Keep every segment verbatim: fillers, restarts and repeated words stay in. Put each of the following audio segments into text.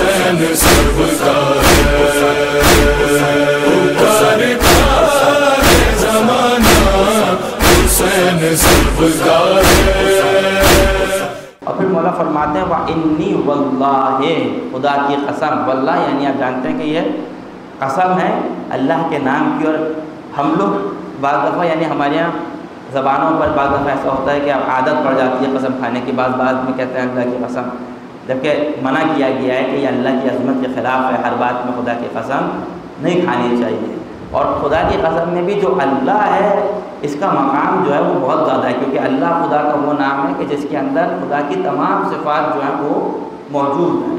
حسین سرکار زمانہ حسین سرکار. اور پھر مولا فرماتے ہیں وَإِنِّي وَاللَّهِ، خدا کی قسم. واللہ یعنی آپ جانتے ہیں کہ یہ قسم ہے اللہ کے نام کی. اور ہم لوگ بعض دفعہ یعنی ہمارے یہاں زبانوں پر بعض دفعہ ایسا ہوتا ہے کہ اب عادت پڑ جاتی ہے قسم کھانے کی. بعض بعض میں کہتے ہیں اللہ کی قسم، جبکہ منع کیا گیا ہے کہ یہ اللہ کی عظمت کے خلاف ہے. ہر بات میں خدا کی قسم نہیں کھانی چاہیے. اور خدا کی قسم میں بھی جو اللہ ہے اس کا مقام جو ہے وہ بہت زیادہ ہے، کیونکہ اللہ خدا کا وہ نام ہے کہ جس کے اندر خدا کی تمام صفات جو ہیں وہ موجود ہیں.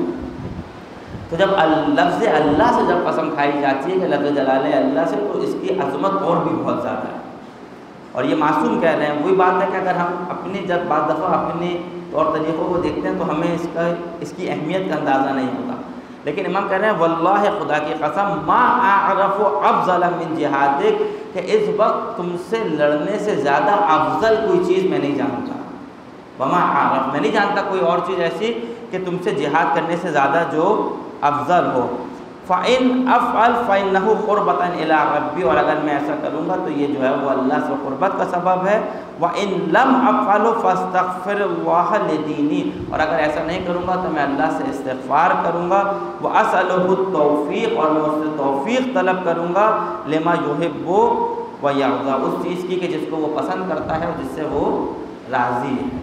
تو جب لفظ اللہ سے جب قسم کھائی جاتی ہے کہ لفظ جلالہ اللہ سے، تو اس کی عظمت اور بھی بہت زیادہ ہے. اور یہ معصوم کہہ رہے ہیں. وہی بات ہے کہ اگر ہم اپنے جب بعض دفعہ اپنے طور طریقوں کو دیکھتے ہیں تو ہمیں اس کا اس کی اہمیت کا اندازہ نہیں ہوتا. لیکن امام کہہ رہے ہیں واللہ خدا کی قسم ما اعرف افضل من جہادک، کہ اس وقت تم سے لڑنے سے زیادہ افضل کوئی چیز میں نہیں جانتا. وما اعرف، میں نہیں جانتا کوئی اور چیز ایسی کہ تم سے جہاد کرنے سے زیادہ جو افضل ہو. فَإِنْ أَفْعَلْ فَإِنَّهُ قُرْبَةً إِلَىٰ رَبِّي، اور اگر میں ایسا کروں گا تو یہ جو ہے وہ اللہ سے قربت کا سبب ہے. وَإِنْ لَمْ أَفْعَلْ فَاسْتَغْفِرِ اللَّهَ لِدِينِي، اور اگر ایسا نہیں کروں گا تو میں اللہ سے استغفار کروں گا. وَأَسْأَلُهُ التَّوْفِيقَ، اور میں اس سے توفیق طلب کروں گا. لِمَا يُحِبُّ وَيَرْضَىٰ، اس چیز کی کہ جس کو وہ پسند کرتا ہے اور جس سے وہ راضی ہے.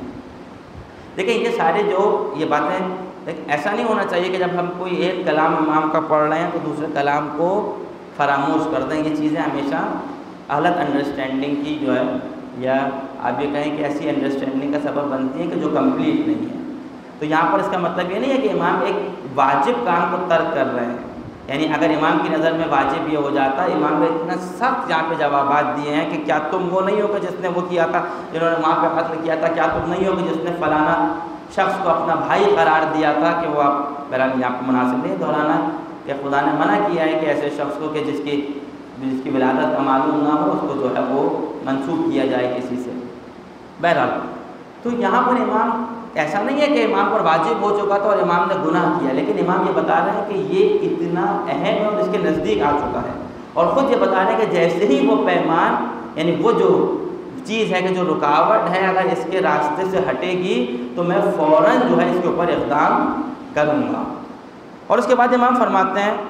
دیکھیں یہ سارے جو یہ باتیں، ایسا نہیں ہونا چاہیے کہ جب ہم کوئی ایک کلام امام کا پڑھ رہے ہیں تو دوسرے کلام کو فراموش کر دیں. یہ چیزیں ہمیشہ غلط انڈرسٹینڈنگ کی جو ہے، یا آپ یہ کہیں کہ ایسی انڈرسٹینڈنگ کا سبب بنتی ہے کہ جو کمپلیٹ نہیں ہے. تو یہاں پر اس کا مطلب یہ نہیں ہے کہ امام ایک واجب کام کو ترک کر رہے ہیں. یعنی اگر امام کی نظر میں واجب یہ ہو جاتا، امام نے اتنا سخت یہاں پہ جوابات دیے ہیں کہ کیا تم وہ نہیں ہو کہ جس نے وہ کیا تھا، جنہوں نے وہاں پہ قتل کیا تھا، کیا تم نہیں ہو کہ جس نے فلانا شخص کو اپنا بھائی قرار دیا تھا، کہ وہ آپ بہرحال یہاں پہ مناسب نہیں دہرانا کہ خدا نے منع کیا ہے کہ ایسے شخص کو کہ جس کی جس کی ولادت کا معلوم نہ ہو اس کو جو ہے وہ منسوب کیا جائے کسی سے. بہرحال تو یہاں پر امام ایسا نہیں ہے کہ امام پر واجب ہو چکا تھا اور امام نے گناہ کیا، لیکن امام یہ بتا رہے ہیں کہ یہ اتنا اہم ہے اور اس کے نزدیک آ چکا ہے. اور خود یہ بتا رہے ہیں کہ جیسے ہی وہ پیمان یعنی وہ جو چیز ہے کہ جو رکاوٹ ہے اگر اس کے راستے سے ہٹے گی تو میں فوراً جو ہے اس کے اوپر اقدام کروں گا. اور اس کے بعد امام فرماتے ہیں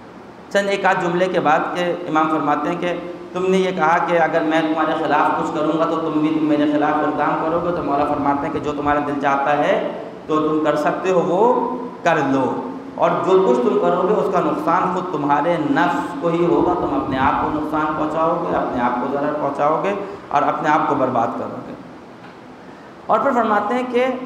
چند ایک آدھ جملے کے بعد کہ امام فرماتے ہیں کہ تم نے یہ کہا کہ اگر میں تمہارے خلاف کچھ کروں گا تو تم بھی تم میرے خلاف اقدام کرو گے. تو مولا فرماتے ہیں کہ جو تمہارا دل چاہتا ہے تو تم کر سکتے ہو وہ کر لو، اور جو کچھ تم کرو گے اس کا نقصان خود تمہارے نفس کو ہی ہوگا. تم اپنے آپ کو نقصان پہنچاؤ گے، اپنے آپ کو ضرر پہنچاؤ گے اور اپنے آپ کو برباد کرو گے. اور پھر فرماتے ہیں کہ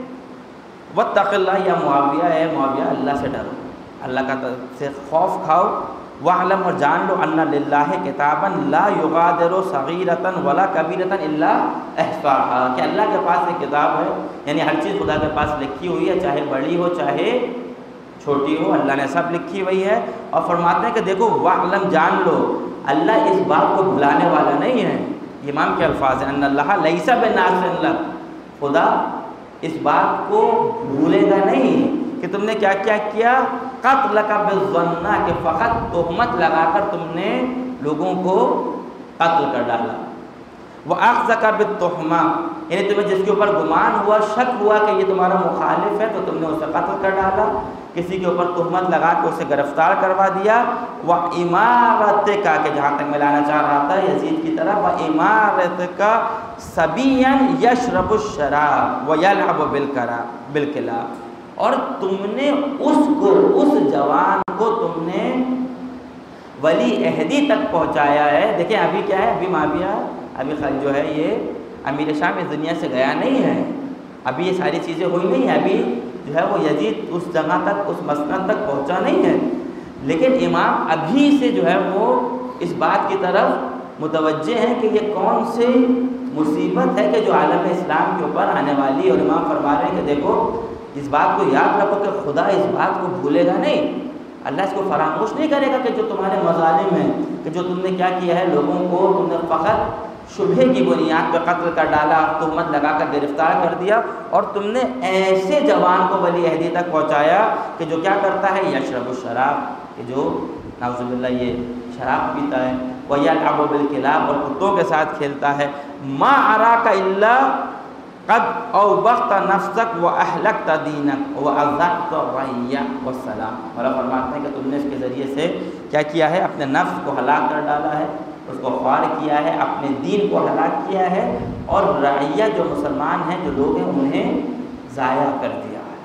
واتق اللہ، یا معاویہ ہے معاویہ اللہ سے ڈرو، اللہ کا سے خوف کھاؤ. وَاعْلَمْ، اور جان لو ان للہ کتابا لا یغادر صغیرۃ ولا کبیرۃ الا احصاها، کہ اللہ کے پاس ایک کتاب ہے، یعنی ہر چیز خدا کے پاس لکھی ہوئی ہے، چاہے بڑی ہو چاہے چھوٹی ہو، اللہ نے سب لکھی ہوئی ہے. اور فرماتے ہیں کہ دیکھو وَاعْلَمْ، جان لو اللہ اس بات کو بھلانے والا نہیں ہے. امام کے الفاظ ہیں ان اللہ لیس بناسٍ لک، خدا اس بات کو بھولے گا نہیں کہ تم نے کیا کیا کیا. قتلک بالظن، کہ فقط تہمت لگا کر تم نے لوگوں کو قتل کر ڈالا. وَأَخْذَكَ بِالتُّہْمَةِ، یعنی تمہیں جس کے اوپر گمان ہوا، شک ہوا کہ یہ تمہارا مخالف ہے تو تم نے اسے قتل کر ڈالا، کسی کے اوپر تہمت لگا کے اسے گرفتار کروا دیا. وَإِمَارَتِكَ، کہ جہاں تک میں لانا چاہ رہا تھا یزید کی طرف، وَإِمَارَتِكَ صَبِيًّا يَشْرَبُ الشَّرَابَ وَيَلْعَبُ بِالْكِلَابِ، اور تم نے اس کو اس جوان کو تم نے ولی عہدی تک پہنچایا ہے. دیکھیں ابھی کیا ہے، ابھی معاویہ ابھی خل جو ہے یہ امیر شام اس دنیا سے گیا نہیں ہے، ابھی یہ ساری چیزیں ہوئی نہیں ہیں، ابھی جو ہے وہ یزید اس جگہ تک اس مسند تک پہنچا نہیں ہے. لیکن امام ابھی سے جو ہے وہ اس بات کی طرف متوجہ ہیں کہ یہ کون سی مصیبت ہے کہ جو عالم اسلام کے اوپر آنے والی. اور امام فرما رہے ہیں کہ دیکھو اس بات کو یاد رکھو کہ خدا اس بات کو بھولے گا نہیں، اللہ اس کو فراموش نہیں کرے گا کہ جو تمہارے مظالم ہیں، کہ جو تم نے کیا کیا ہے، لوگوں کو تم نے فقط شبہ کی بنیاد پہ قتل کر ڈالا، تہمت لگا کر گرفتار کر دیا، اور تم نے ایسے جوان کو ولی عہدی تک پہنچایا کہ جو کیا کرتا ہے، یشرب الشراب، کہ جو نعوذ باللہ یہ شراب پیتا ہے، وَيَلْعَبُ بِالْكِلَابِ، اور کتوں کے ساتھ کھیلتا ہے، مَا أَرَاكَ إِلَّا قد اوبخت نفسک و اہلکت دینک و اذقت الرعیہ والسلام۔ اور فرماتے ہیں کہ تم نے اس کے ذریعے سے کیا کیا ہے، اپنے نفس کو ہلاک کر ڈالا ہے، اس کو خوار کیا ہے، اپنے دین کو ہلاک کیا ہے، اور رعیہ جو مسلمان ہیں، جو لوگ ہیں، انہیں ضائع کر دیا ہے۔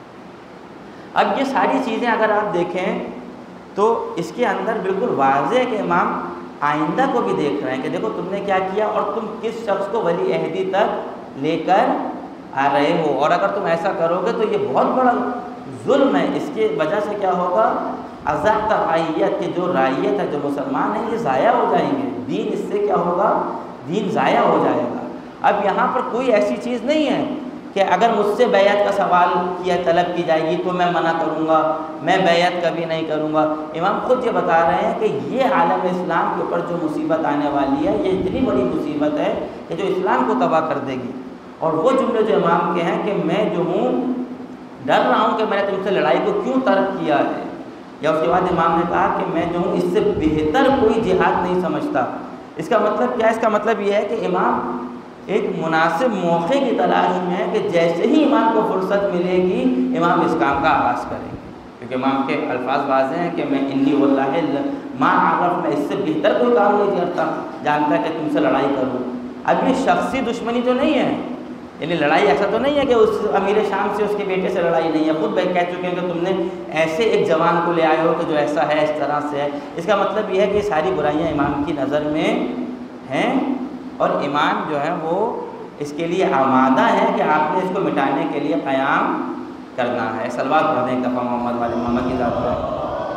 اب یہ ساری چیزیں اگر آپ دیکھیں تو اس کے اندر بالکل واضح ہے کہ امام آئندہ کو بھی دیکھ رہے ہیں کہ دیکھو تم نے کیا کیا اور تم کس شخص کو ولی عہدی تک لے کر آ رہے ہو، اور اگر تم ایسا کرو گے تو یہ بہت بڑا ظلم ہے۔ اس کی وجہ سے کیا ہوگا، اذقت رعیت، کہ جو رعیت ہے، جو مسلمان ہیں، یہ ضائع ہو جائیں گے، دین اس سے کیا ہوگا، دین ضائع ہو جائے گا۔ اب یہاں پر کوئی ایسی چیز نہیں ہے کہ اگر مجھ سے بیعت کا سوال کیا طلب کی جائے گی تو میں منع کروں گا، میں بیعت کبھی نہیں کروں گا۔ امام خود یہ بتا رہے ہیں کہ یہ عالم اسلام کے اوپر جو مصیبت آنے والی ہے، یہ اتنی بڑی مصیبت ہے کہ جو اسلام کو تباہ کر دے گی۔ اور وہ جملے جو امام کے ہیں کہ میں جو ہوں ڈر رہا ہوں کہ میں نے تم سے لڑائی کو کیوں ترک کیا ہے، یا اس کے بعد امام نے کہا کہ میں جو ہوں اس سے بہتر کوئی جہاد نہیں سمجھتا۔ اس کا مطلب کیا ہے؟ اس کا مطلب یہ ہے کہ امام ایک مناسب موقع کی تلاش میں ہے کہ جیسے ہی امام کو فرصت ملے گی امام اس کام کا آغاز کریں گے، کیونکہ امام کے الفاظ واضح ہیں کہ میں انی واللہ ما عرف، میں اس سے بہتر کوئی کام نہیں کرتا جانتا کہ تم سے لڑائی کروں۔ اب یہ شخصی دشمنی تو نہیں ہے، یعنی لڑائی ایسا تو نہیں ہے کہ اس امیر شام سے اس کے بیٹے سے لڑائی نہیں ہے، خود کہہ چکے ہیں کہ تم نے ایسے ایک جوان کو لے آئے ہو کہ جو ایسا ہے، اس طرح سے ہے۔ اس کا مطلب یہ ہے کہ یہ ساری برائیاں امام کی نظر میں ہیں، اور امام جو ہے وہ اس کے لیے آمادہ ہے کہ آپ نے اس کو مٹانے کے لیے قیام کرنا ہے۔ صلوات پڑھیں ایک دفعہ محمد والے محمد کی ذات پر،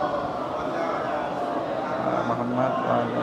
محمد والے۔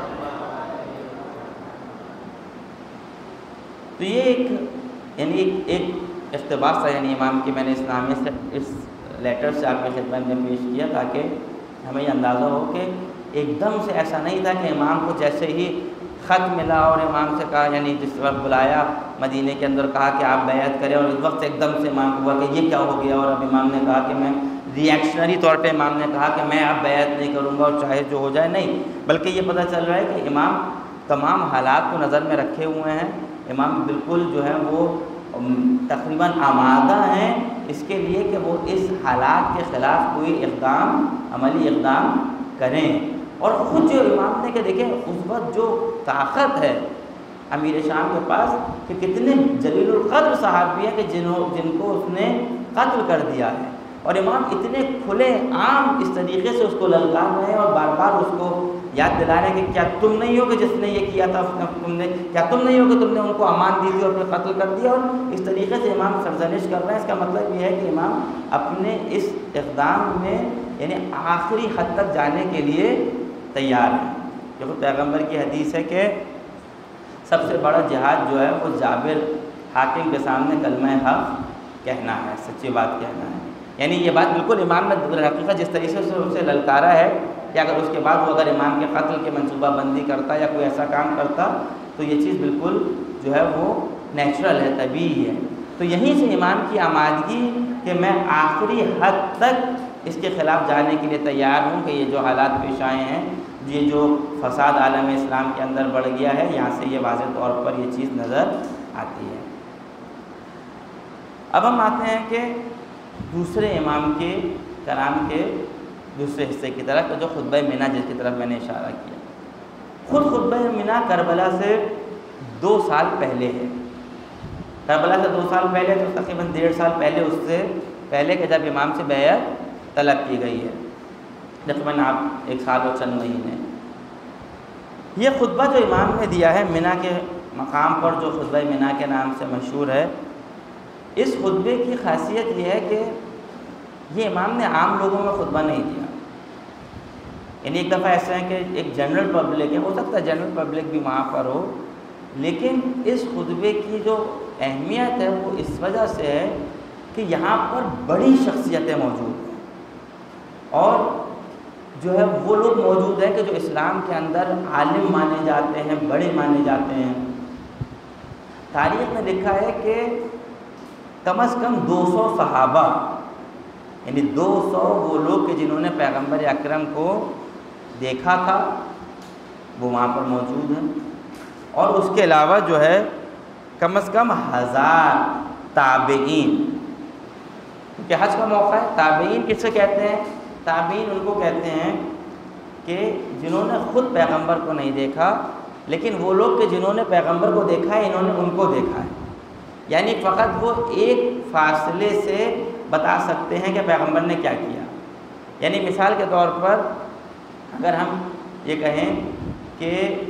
تو یہ ایک یعنی ایک ایک اقتباس تھا، یعنی امام کی میں نے اس نامے سے، اس لیٹر سے آپ کی خدمت میں پیش کیا تاکہ ہمیں یہ اندازہ ہو کہ ایک دم سے ایسا نہیں تھا کہ امام کو جیسے ہی خط ملا اور امام سے کہا، یعنی جس وقت بلایا مدینے کے اندر، کہا کہ آپ بیعت کریں، اور اس وقت ایک دم سے امام کو ہوا کہ یہ کیا ہو گیا، اور اب امام نے کہا کہ میں ری ایکشنری طور پہ امام نے کہا کہ میں اب بیعت نہیں کروں گا اور چاہے جو ہو جائے، نہیں، بلکہ یہ پتہ چل رہا ہے کہ امام تمام حالات کو نظر میں رکھے ہوئے ہیں۔ امام بالکل جو ہے وہ تقریباً آمادہ ہیں اس کے لیے کہ وہ اس حالات کے خلاف کوئی اقدام، عملی اقدام کریں۔ اور خود جو امام نے کہ دیکھیں اس وقت جو طاقت ہے امیر شام کے پاس کہ کتنے جلیل القدر صحابی ہیں کہ جنہوں جن کو اس نے قتل کر دیا ہے، اور امام اتنے کھلے عام اس طریقے سے اس کو للکار رہے ہیں اور بار بار اس کو یاد دلا رہے ہیں کہ کیا تم نہیں ہو کہ جس نے یہ کیا تھا، تم نے کیا تم نہیں ہو کہ تم نے ان کو امان دی تھی اور پھر قتل کر دیا، اور اس طریقے سے امام سرزنش کر رہے ہیں۔ اس کا مطلب یہ ہے کہ امام اپنے اس اقدام میں یعنی آخری حد تک جانے کے لیے تیار ہیں۔ جو پیغمبر کی حدیث ہے کہ سب سے بڑا جہاد جو ہے وہ جابر حاکم کے سامنے کلمہ حق کہنا ہے، سچی بات کہنا ہے۔ یعنی یہ بات بالکل امام نے حقیقت جس طریقے سے اسے للکارا ہے کہ اگر اس کے بعد وہ اگر امام کے قتل کے منصوبہ بندی کرتا یا کوئی ایسا کام کرتا تو یہ چیز بالکل جو ہے وہ نیچرل ہے، طبیعی ہے۔ تو یہیں سے امام کی آمادگی کہ میں آخری حد تک اس کے خلاف جانے کے لیے تیار ہوں کہ یہ جو حالات پیش آئے ہیں، یہ جو فساد عالم اسلام کے اندر بڑھ گیا ہے، یہاں سے یہ واضح طور پر یہ چیز نظر آتی ہے۔ اب ہم آتے ہیں کہ دوسرے امام کے کلام کے دوسرے حصے کی طرف، جو خطبہ منی جس کی طرف میں نے اشارہ کیا۔ خود خطبہ منی کربلا سے دو سال پہلے ہے، کربلا سے دو سال پہلے تو تقریباً ڈیڑھ سال پہلے، اس سے پہلے کہ جب امام سے بیعت طلب کی گئی ہے، تقریباً آپ ایک سال اور چند مہینے۔ یہ خطبہ جو امام نے دیا ہے منی کے مقام پر، جو خطبہ منی کے نام سے مشہور ہے، اس خطبے کی خاصیت یہ ہے کہ یہ امام نے عام لوگوں میں خطبہ نہیں دیا، یعنی ایک دفعہ ایسا ہے کہ ایک جنرل پبلک ہے، ہو سکتا ہے جنرل پبلک بھی وہاں پر ہو، لیکن اس خطبے کی جو اہمیت ہے وہ اس وجہ سے ہے کہ یہاں پر بڑی شخصیتیں موجود ہیں، اور جو ہے وہ لوگ موجود ہیں کہ جو اسلام کے اندر عالم مانے جاتے ہیں، بڑے مانے جاتے ہیں۔ تاریخ میں لکھا ہے کہ کم از کم دو سو صحابہ، یعنی دو سو وہ لوگ کہ جنہوں نے پیغمبر اکرم کو دیکھا تھا وہ وہاں پر موجود ہیں، اور اس کے علاوہ جو ہے کم از کم ہزار تابعین، کیونکہ حج کا موقع ہے۔ تابعین کس سے کہتے ہیں؟ تابعین ان کو کہتے ہیں کہ جنہوں نے خود پیغمبر کو نہیں دیکھا، لیکن وہ لوگ کہ جنہوں نے پیغمبر کو دیکھا ہے انہوں نے ان کو دیکھا ہے، یعنی فقط وہ ایک فاصلے سے بتا سکتے ہیں کہ پیغمبر نے کیا کیا۔ یعنی مثال کے طور پر اگر ہم یہ کہیں کہ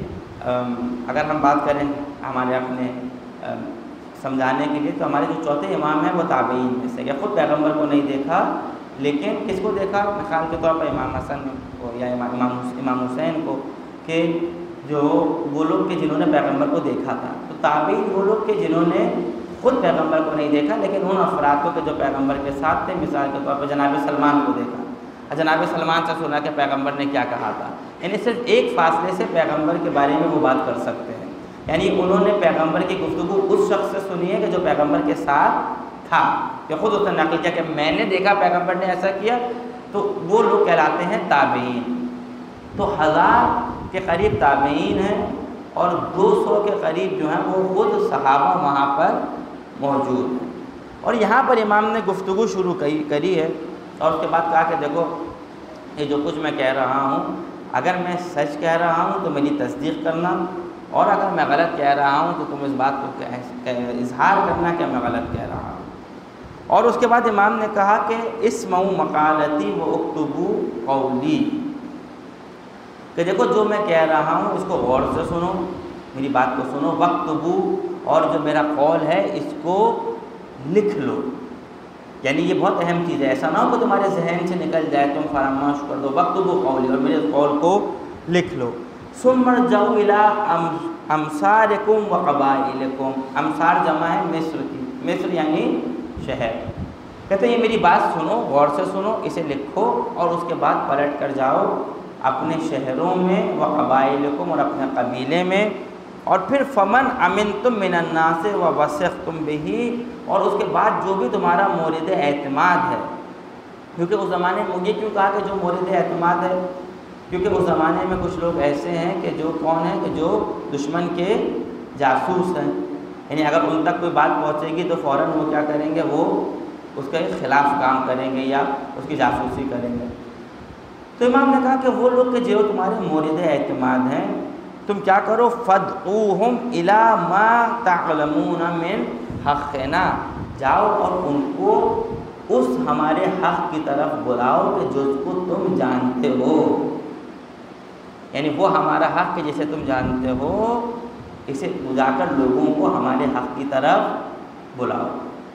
اگر ہم بات کریں ہمارے اپنے سمجھانے کے لیے، تو ہمارے جو چوتھے امام ہیں وہ تابعین میں سے، یا خود پیغمبر کو نہیں دیکھا لیکن کس کو دیکھا؟ مثال کے طور پر امام حسن کو یا امام امام حسین کو، کہ جو وہ لوگ کہ جنہوں نے پیغمبر کو دیکھا تھا۔ تو تابعین وہ لوگ کہ جنہوں نے خود پیغمبر کو نہیں دیکھا لیکن ان افراد کو کہ جو پیغمبر کے ساتھ تھے، مثال کے طور پر جناب سلمان کو دیکھا، جناب سلمان سے سنا کہ پیغمبر نے کیا کہا تھا، یعنی صرف ایک فاصلے سے پیغمبر کے بارے میں وہ بات کر سکتے ہیں، یعنی انہوں نے پیغمبر کی گفتگو اس شخص سے سنی ہے کہ جو پیغمبر کے ساتھ تھا، کہ خود اس نے نقل کیا کہ میں نے دیکھا پیغمبر نے ایسا کیا، تو وہ لوگ کہلاتے ہیں تابعین۔ تو ہزار کے قریب تابعین ہیں اور دو سو کے قریب جو ہیں وہ خود صحابہ وہاں پر موجود ہیں۔ اور یہاں پر امام نے گفتگو شروع کری ہے اور اس کے بعد کہا کہ دیکھو یہ جو کچھ میں کہہ رہا ہوں، اگر میں سچ کہہ رہا ہوں تو میری تصدیق کرنا، اور اگر میں غلط کہہ رہا ہوں تو تم اس بات کو اظہار کرنا کہ میں غلط کہہ رہا ہوں۔ اور اس کے بعد امام نے کہا کہ اسمعوا مقالتی و اکتبوا قولی، کہ دیکھو جو میں کہہ رہا ہوں اس کو غور سے سنو، میری بات کو سنو، وَاكْتُبُوا، اور جو میرا قول ہے اس کو لکھ لو، یعنی یہ بہت اہم چیز ہے، ایسا نہ ہو کہ تمہارے ذہن سے نکل جائے، تم فراموش کر دو۔ وَاكْتُبُوا قَوْلِي، اور میرے قول کو لکھ لو۔ ثُمَّ ارْجَعُوا إِلَىٰ أَمْصَارِكُمْ وَقَبَائِلِكُمْ، امصار جمع ہے مصر کی، مصر یعنی شہر۔ کہتے ہیں یہ میری بات سنو، غور سے سنو، اسے لکھو، اور اس کے بعد پلٹ کر جاؤ اپنے شہروں میں، وقبائلکم، اور اپنے قبیلے میں، اور پھر فمن امنتم من الناس ووثقتم بہ، اور اس کے بعد جو بھی تمہارا مورد اعتماد ہے، کیونکہ اس زمانے میں مجھے کیوں کہا کہ جو مورد اعتماد ہے، کیونکہ اس زمانے میں کچھ لوگ ایسے ہیں کہ جو کون ہیں کہ جو دشمن کے جاسوس ہیں، یعنی اگر ان تک کوئی بات پہنچے گی تو فوراً وہ کیا کریں گے، وہ اس کے خلاف کام کریں گے یا اس کی جاسوسی کریں گے۔ تو امام نے کہا کہ وہ لوگ کہ جو تمہارے مورد اعتماد ہیں، تم کیا کرو، فَادْعُوهُمْ إِلَىٰ مَا تَعْلَمُونَ مِنْ حَقِّنَا، جاؤ اور ان کو اس ہمارے حق کی طرف بلاؤ کہ جس کو تم جانتے ہو، یعنی وہ ہمارا حق جسے تم جانتے ہو، اسے جا کر لوگوں کو ہمارے حق کی طرف بلاؤ۔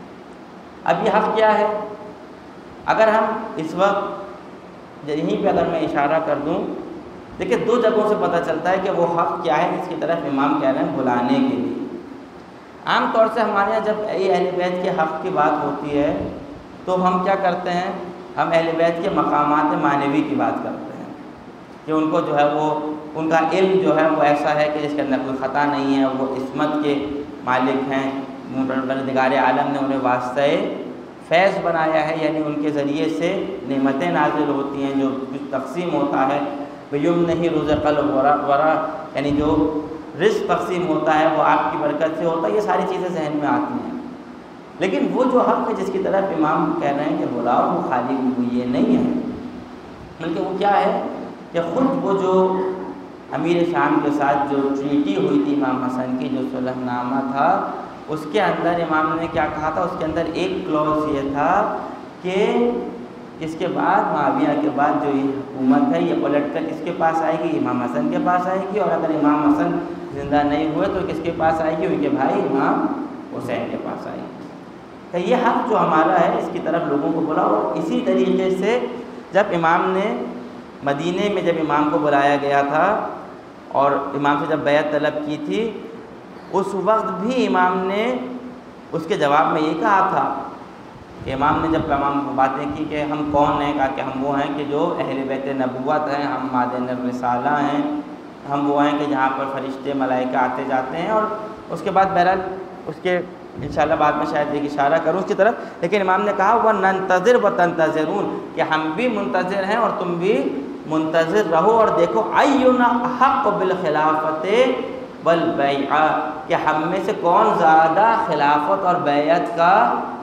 اب یہ حق کیا ہے؟ اگر ہم اس وقت یہیں پہ اگر میں اشارہ کر دوں، دیکھیں دو جگہوں سے پتہ چلتا ہے کہ وہ حق کیا ہے جس کی طرف امام کہہ رہے ہیں بلانے کے لیے۔ عام طور سے ہمارے یہاں جب اہل بیت کے حق کی بات ہوتی ہے تو ہم کیا کرتے ہیں، ہم اہل بیت کے مقامات معنوی کی بات کرتے ہیں کہ ان کو جو ہے وہ ان کا علم جو ہے وہ ایسا ہے کہ جس کے اندر کوئی خطا نہیں ہے، وہ عصمت کے مالک ہیں، پروردگار عالم نے انہیں واسطہ فیض بنایا ہے، یعنی ان کے ذریعے سے نعمتیں نازل ہوتی ہیں، جو کچھ تقسیم ہوتا ہے، بیم نہیں رزق الورا، یعنی جو رزق تقسیم ہوتا ہے وہ آپ کی برکت سے ہوتا ہے، یہ ساری چیزیں ذہن میں آتی ہیں۔ لیکن وہ جو حق ہے جس کی طرف امام کہہ رہے ہیں کہ بلاؤ، وہ خالی وہ یہ نہیں ہے، بلکہ وہ کیا ہے کہ خود وہ جو امیر شام کے ساتھ جو ٹریٹی ہوئی تھی امام حسن کی، جو صلح نامہ تھا، اس کے اندر امام نے کیا کہا تھا، اس کے اندر ایک کلوز یہ تھا کہ اس کے بعد معاویہ کے بعد جو یہ حکومت ہے یہ پلٹ کر کس کے پاس آئے گی، امام حسن کے پاس آئے گی، اور اگر امام حسن زندہ نہیں ہوئے تو کس کے پاس آئے گی، ان کے بھائی امام حسین کے پاس آئے گی۔ تو یہ حق جو ہمارا ہے اس کی طرف لوگوں کو بلاؤ۔ اور اسی طریقے سے جب امام نے مدینے میں جب امام کو بلایا گیا تھا اور امام سے جب بیعت طلب کی تھی، اس وقت بھی امام نے اس کے جواب میں یہ کہا تھا کہ امام نے جب تمام باتیں کی کہ ہم کون ہیں، کہا کہ ہم وہ ہیں کہ جو اہل بیت نبوت ہیں، ہم مادن الرسالہ ہیں، ہم وہ ہیں کہ جہاں پر فرشتے ملائکہ آتے جاتے ہیں. اور اس کے بعد بہرحال اس کے انشاءاللہ بعد میں شاید ایک اشارہ کروں اس کی طرف، لیکن امام نے کہا وہ ننتظر و تنتظرون، کہ ہم بھی منتظر ہیں اور تم بھی منتظر رہو. اور دیکھو اینا احق بالخلافت والبیعہ، کہ ہم میں سے کون زیادہ خلافت اور بیعت کا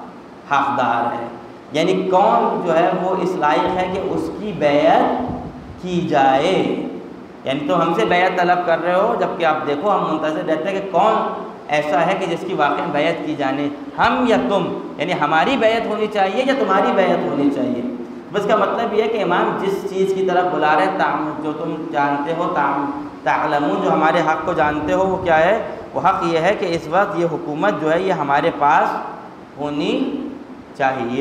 حقدار ہے، یعنی کون جو ہے وہ اس لائق ہے کہ اس کی بیعت کی جائے. یعنی تو ہم سے بیعت طلب کر رہے ہو، جبکہ آپ دیکھو ہم منتظر رہتے ہیں کہ کون ایسا ہے کہ جس کی واقعی بیعت کی جانے، ہم یا تم، یعنی ہماری بیعت ہونی چاہیے یا تمہاری بیعت ہونی چاہیے. بس کا مطلب یہ ہے کہ امام جس چیز کی طرف بلا رہے ہیں، تعم جو تم جانتے ہو، تعم تعلمون، جو ہمارے حق کو جانتے ہو، وہ کیا ہے؟ وہ حق یہ ہے کہ اس وقت یہ حکومت جو ہے یہ ہمارے پاس ہونی چاہیے.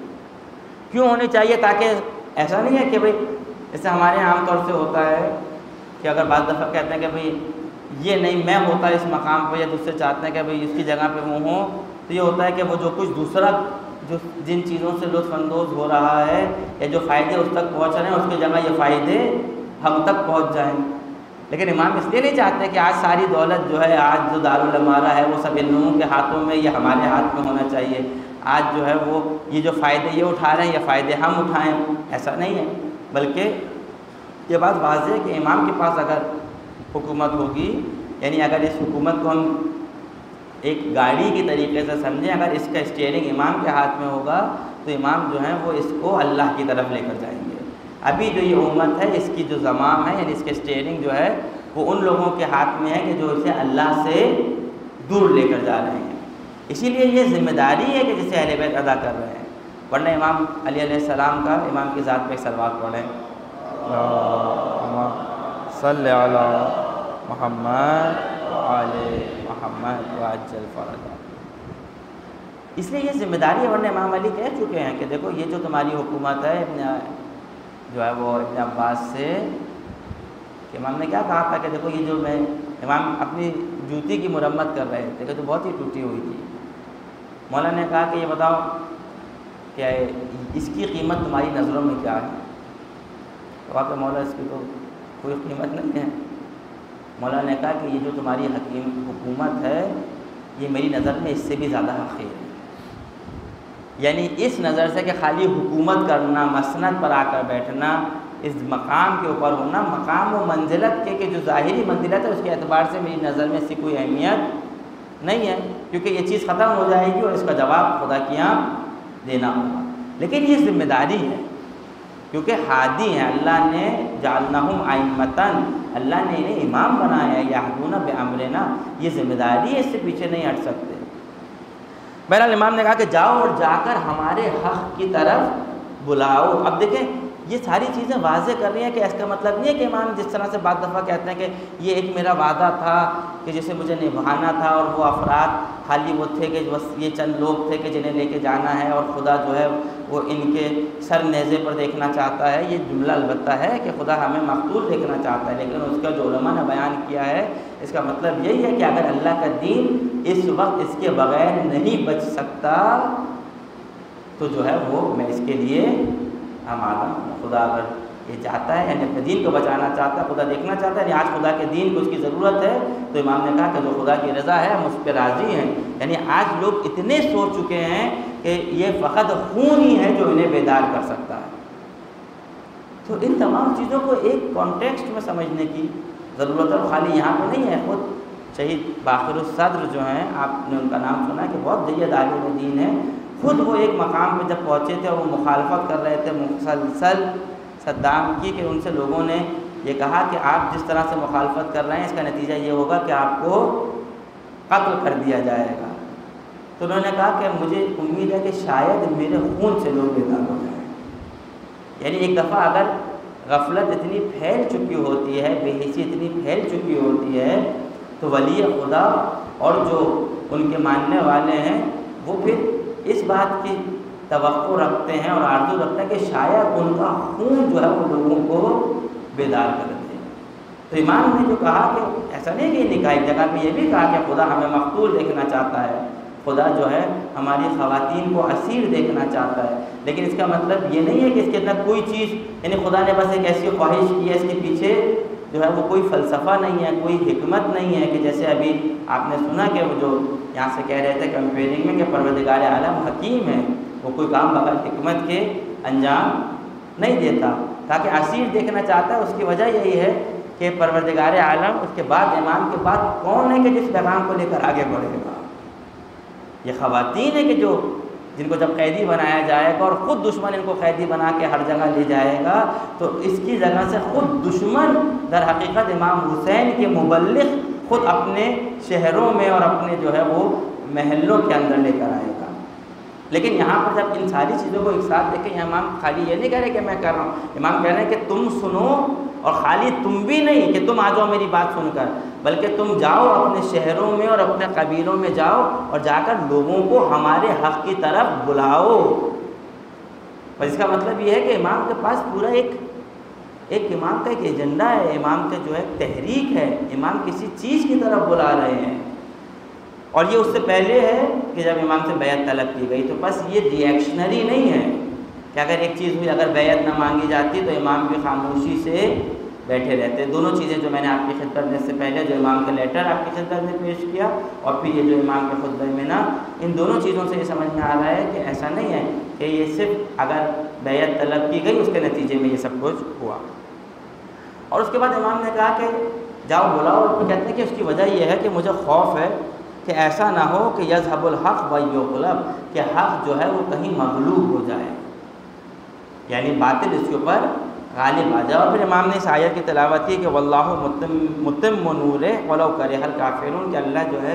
کیوں ہونی چاہیے؟ تاکہ ایسا نہیں ہے کہ بھئی جیسے ہمارے یہاں عام طور سے ہوتا ہے کہ اگر بعض دفعہ کہتے ہیں کہ بھئی یہ نہیں میں ہوتا اس مقام پہ، یا دوسرے چاہتے ہیں کہ بھئی اس کی جگہ پہ وہ ہوں، تو یہ ہوتا ہے کہ وہ جو کچھ دوسرا جو جن چیزوں سے لطف اندوز ہو رہا ہے یا جو فائدے اس تک پہنچ رہے ہیں، اس کی جگہ یہ فائدے ہم تک پہنچ جائیں. لیکن امام اس لیے نہیں چاہتے کہ آج ساری دولت جو ہے، آج جو دارالعمارہ ہے وہ سب ان لوگوں کے ہاتھوں میں، یہ ہمارے ہاتھ میں ہونا چاہیے. آج جو ہے وہ یہ جو فائدے یہ اٹھا رہے ہیں یہ فائدے ہم اٹھائیں، ایسا نہیں ہے. بلکہ یہ بات واضح ہے کہ امام کے پاس اگر حکومت ہوگی، یعنی اگر اس حکومت کو ہم ایک گاڑی کی طریقے سے سمجھیں، اگر اس کا اسٹیئرنگ امام کے ہاتھ میں ہوگا تو امام جو ہیں وہ اس کو اللہ کی طرف لے کر جائیں گے. ابھی جو یہ امت ہے اس کی جو زمام ہے، یعنی اس کے اسٹیئرنگ جو ہے وہ ان لوگوں کے ہاتھ میں ہے کہ جو اسے اللہ سے دور لے کر جا رہے ہیں. اسی لیے یہ ذمہ داری ہے کہ جسے اہل بیت ادا کر رہے ہیں. ورنہ امام علی علیہ السلام کا امام کی ذات پہ ایک صلوات پڑھیں، صلی علی محمد وعلی محمد وعجل فرجہ. اس لیے یہ ذمہ داری ہے. ورنہ امام علی کہہ چکے ہیں کہ دیکھو یہ جو تمہاری حکومت ہے، ابن جو ہے وہ ابن عباس سے، کہ امام نے کیا کہا تھا کہ دیکھو یہ جو میں امام اپنی جوتی کی مرمت کر رہے تھے کہ تو بہت ہی ٹوٹی ہوئی تھی. مولانا نے کہا کہ یہ بتاؤ کہ اس کی قیمت تمہاری نظروں میں کیا ہے؟ تو کہا کہ مولا اس کی تو کوئی قیمت نہیں ہے. مولانا نے کہا کہ یہ جو تمہاری حکیم حکومت ہے یہ میری نظر میں اس سے بھی زیادہ حقیر ہے. یعنی اس نظر سے کہ خالی حکومت کرنا، مسند پر آ کر بیٹھنا، اس مقام کے اوپر ہونا، مقام و منزلت کے کہ جو ظاہری منزلت ہے اس کے اعتبار سے میری نظر میں اس کی کوئی اہمیت نہیں ہے، کیونکہ یہ چیز ختم ہو جائے گی اور اس کا جواب خدا کی یہاں دینا ہوگا. لیکن یہ ذمہ داری ہے کیونکہ ہادی ہیں، اللہ نے جعلناہم ائمۃً، اللہ نے انہیں امام بنایا ہے، یہدون بامرنا. یہ ذمہ داری ہے، اس سے پیچھے نہیں ہٹ سکتے. بہرحال امام نے کہا کہ جاؤ اور جا کر ہمارے حق کی طرف بلاؤ. اب دیکھیں یہ ساری چیزیں واضح کر رہی ہیں کہ اس کا مطلب نہیں ہے کہ امام جس طرح سے بعض دفعہ کہتے ہیں کہ یہ ایک میرا وعدہ تھا کہ جسے مجھے نبھانا تھا، اور وہ افراد خالی وہ تھے کہ بس یہ چند لوگ تھے کہ جنہیں لے کے جانا ہے، اور خدا جو ہے وہ ان کے سر نیزے پر دیکھنا چاہتا ہے. یہ جملہ البتہ ہے کہ خدا ہمیں مقتول دیکھنا چاہتا ہے، لیکن اس کا جو علماء نے بیان کیا ہے اس کا مطلب یہی ہے کہ اگر اللہ کا دین اس وقت اس کے بغیر نہیں بچ سکتا تو جو ہے وہ میں اس کے لیے ہمارا خدا اگر یہ چاہتا ہے، یعنی اپنے دین کو بچانا چاہتا ہے، خدا دیکھنا چاہتا ہے، یعنی آج خدا کے دین کو اس کی ضرورت ہے. تو امام نے کہا کہ جو خدا کی رضا ہے ہم اس پہ راضی ہیں. یعنی آج لوگ اتنے سو چکے ہیں کہ یہ فقط خون ہی ہے جو انہیں بیدار کر سکتا ہے. تو ان تمام چیزوں کو ایک کانٹیکسٹ میں سمجھنے کی ضرورت ہے، خالی یہاں پہ نہیں ہے. خود شہید باقر الصدر جو ہیں، آپ نے ان کا نام سنا کہ بہت جید عالم دین ہے، خود وہ ایک مقام پہ جب پہنچے تھے وہ مخالفت کر رہے تھے مسلسل صدام کی، کہ ان سے لوگوں نے یہ کہا کہ آپ جس طرح سے مخالفت کر رہے ہیں اس کا نتیجہ یہ ہوگا کہ آپ کو قتل کر دیا جائے گا. تو انہوں نے کہا کہ مجھے امید ہے کہ شاید میرے خون سے لوگ بیدار ہو جائیں. یعنی ایک دفعہ اگر غفلت اتنی پھیل چکی ہوتی ہے، بے حسی اتنی پھیل چکی ہوتی ہے، تو ولی خدا اور جو ان کے ماننے والے ہیں وہ پھر اس بات کی توقع رکھتے ہیں اور آرزو رکھتے ہیں کہ شاید ان کا خون جو ہے وہ لوگوں کو بیدار کر دے. تو امام نے جو کہا کہ ایسا نہیں کہ نکاح ایک جگہ پہ یہ بھی کہا کہ خدا ہمیں مقتول دیکھنا چاہتا ہے، خدا جو ہے ہماری خواتین کو اسیر دیکھنا چاہتا ہے، لیکن اس کا مطلب یہ نہیں ہے کہ اس کے اندر کوئی چیز، یعنی خدا نے بس ایک ایسی خواہش کی ہے، اس کے پیچھے جو ہے وہ کوئی فلسفہ نہیں ہے، کوئی حکمت نہیں ہے، کہ جیسے ابھی آپ نے سنا کہ وہ جو یہاں سے کہہ رہے تھے کمپیئرنگ میں کہ پروردگار عالم حکیم ہے، وہ کوئی کام بغیر حکمت کے انجام نہیں دیتا، تاکہ اسیر دیکھنا چاہتا ہے۔ اس کی وجہ یہی ہے کہ پروردگار عالم اس کے بعد امام کے بعد کون ہے کہ جس پیغام کو لے کر آگے بڑھے گا؟ یہ خواتین ہیں کہ جو جن کو جب قیدی بنایا جائے گا اور خود دشمن ان کو قیدی بنا کے ہر جگہ لے جائے گا، تو اس کی جگہ سے خود دشمن در حقیقت امام حسین کے مبلغ خود اپنے شہروں میں اور اپنے جو ہے وہ محلوں کے اندر لے کر آئے گا۔ لیکن یہاں پر جب ان ساری چیزوں کو ایک ساتھ دیکھیں، یہ امام خالی یہ نہیں کہہ رہے کہ میں کر رہا ہوں، امام کہہ رہے ہیں کہ تم سنو، اور خالی تم بھی نہیں کہ تم آ جاؤ میری بات سن کر، بلکہ تم جاؤ اپنے شہروں میں اور اپنے قبیلوں میں جاؤ اور جا کر لوگوں کو ہمارے حق کی طرف بلاؤ۔ اور اس کا مطلب یہ ہے کہ امام کے پاس پورا ایک ایک امام کا ایک ایجنڈا ہے، امام کا جو ہے تحریک ہے، امام کسی چیز کی طرف بلا رہے ہیں۔ اور یہ اس سے پہلے ہے کہ جب امام سے بیعت طلب کی گئی، تو بس یہ ری ایکشنری نہیں ہے کہ اگر ایک چیز ہوئی، اگر بیعت نہ مانگی جاتی تو امام بھی خاموشی سے بیٹھے رہتے۔ دونوں چیزیں جو میں نے آپ کی خدمت میں سے پہلے جو امام کا لیٹر آپ کی خدمت میں پیش کیا، اور پھر یہ جو امام کے خطبے میں نا، ان دونوں چیزوں سے یہ سمجھ میں آ رہا ہے کہ ایسا نہیں ہے کہ یہ صرف اگر بیعت طلب کی گئی اس کے نتیجے میں یہ سب کچھ ہوا۔ اور اس کے بعد امام نے کہا کہ جاؤ بلاؤ، اور کہتے ہیں کہ اس کی وجہ یہ ہے کہ مجھے خوف ہے کہ ایسا نہ ہو کہ یذهب الحق ویغلب، کہ حق جو ہے وہ کہیں مغلوب ہو جائے، یعنی باطل اس کے اوپر غالب آ جائے۔ اور پھر امام نے اس آیت کی تلاوت کی کہ واللہ متم متم نورہ ولو کرہ الکافرون، کہ اللہ جو ہے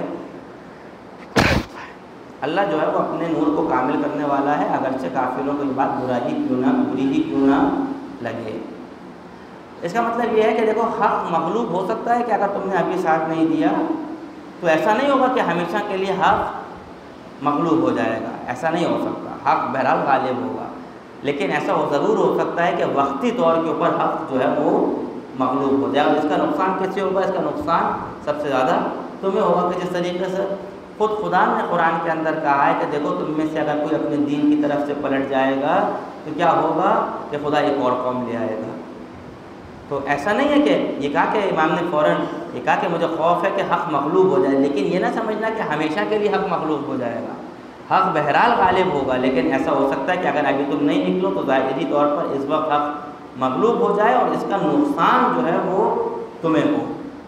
اللہ جو ہے وہ اپنے نور کو کامل کرنے والا ہے، اگرچہ کافروں کو یہ بات برا ہی کیوں نہ بری ہی کیوں نہ لگے۔ اس کا مطلب یہ ہے کہ دیکھو حق مغلوب ہو سکتا ہے کہ اگر تم نے ابھی ساتھ نہیں دیا تو ایسا نہیں ہوگا کہ ہمیشہ کے لیے حق مغلوب ہو جائے گا، ایسا نہیں ہو سکتا، حق بہرحال غالب ہوگا، لیکن ایسا ہو ضرور ہو سکتا ہے کہ وقتی طور کے اوپر حق جو ہے وہ مغلوب ہو جائے، اور اس کا نقصان کس سے ہوگا؟ اس کا نقصان سب سے زیادہ تمہیں ہوگا، کہ جس طریقے سے خود خدا نے قرآن کے اندر کہا ہے کہ دیکھو تم میں سے اگر کوئی اپنے دین کی طرف سے پلٹ جائے گا تو کیا ہوگا کہ خدا ایک اور قوم لے آئے گا۔ تو ایسا نہیں ہے کہ یہ کہا کہ امام نے فوراً یہ کہا کہ مجھے خوف ہے کہ حق مغلوب ہو جائے، لیکن یہ نہ سمجھنا کہ ہمیشہ کے لیے حق مغلوب ہو جائے گا، حق بہرحال غالب ہوگا، لیکن ایسا ہو سکتا ہے کہ اگر ابھی تم نہیں نکلو تو ظاہری طور پر اس وقت حق مغلوب ہو جائے اور اس کا نقصان جو ہے وہ تمہیں ہو۔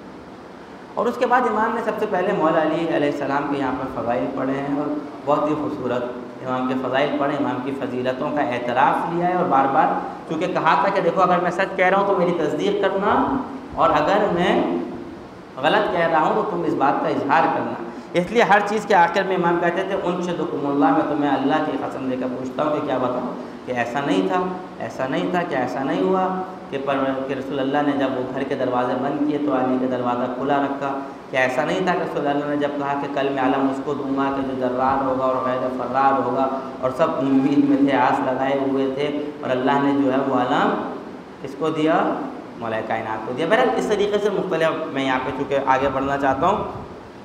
اور اس کے بعد امام نے سب سے پہلے مولا علی علیہ السلام کے یہاں پر فضائل پڑھے ہیں، اور بہت ہی خوبصورت امام کے فضائل پڑھے، امام کی فضیلتوں کا اعتراف لیا ہے، اور بار بار چونکہ کہا تھا کہ دیکھو اگر میں سچ کہہ رہا ہوں تو میری تصدیق کرنا، اور اگر میں غلط کہہ رہا ہوں تو تم اس بات کا اظہار کرنا۔ اس لیے ہر چیز کے آخر میں امام کہتے تھے انشدکم اللہ، میں تمہیں اللہ کی قسم دے کر پوچھتا ہوں کہ کیا بتاؤں کہ ایسا نہیں تھا، ایسا نہیں تھا، کہ ایسا نہیں ہوا کہ پر کہ رسول اللہ نے جب وہ گھر کے دروازے بند کیے تو علی کا دروازہ کھلا رکھا، کہ ایسا نہیں تھا کہ رسول اللہ نے جب کہا کہ کل میں علم اس کو دوں گا کہ جو جرار ہوگا اور غیر فرار ہوگا، اور سب امید میں تھے، آس لگائے ہوئے تھے، اور اللہ نے جو ہے وہ علم کس کو دیا؟ مولا کائنات کو دیا۔ بہرحال اس طریقے سے مختلف، میں یہاں پہ چونکہ آگے بڑھنا چاہتا ہوں،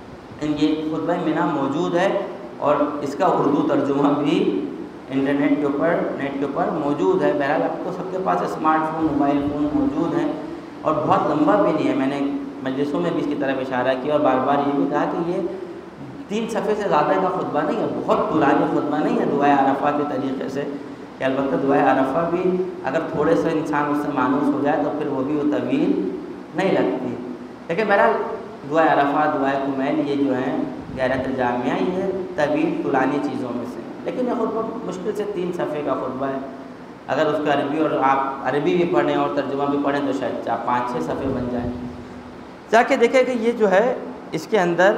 یہ خطبہ مینا موجود ہے، اور اس کا اردو ترجمہ بھی انٹرنیٹ کے اوپر نیٹ کے اوپر موجود ہے۔ بہرحال اب تو سب کے پاس اسمارٹ فون، موبائل فون موجود ہیں، اور بہت لمبا بھی نہیں ہے، میں نے مجلسوں میں بھی اس کی طرف اشارہ کیا، اور بار بار یہ بھی کہا کہ یہ تین صفحے سے زیادہ کا خطبہ نہیں ہے، بہت پرانی خطبہ نہیں ہے دعائے عرفہ کے طریقے سے، کہ البتہ دعائے عرفہ بھی اگر تھوڑے سے انسان اس سے مانوس ہو جائے تو پھر وہ بھی وہ طویل نہیں لگتی، لیکن بہرحال دعائے عرفہ، دعائے کمیل، یہ جو ہیں غیرت جامعہ، یہ طویل پرانی چیزوں میں سے، لیکن یہ خطبہ مشکل سے تین صفحے کا خطبہ ہے، اگر اس کا عربی اور آپ عربی بھی پڑھیں اور ترجمہ بھی پڑھیں تو شاید چار پانچ چھ صفحے بن جائیں۔ جا کے دیکھیں کہ یہ جو ہے اس کے اندر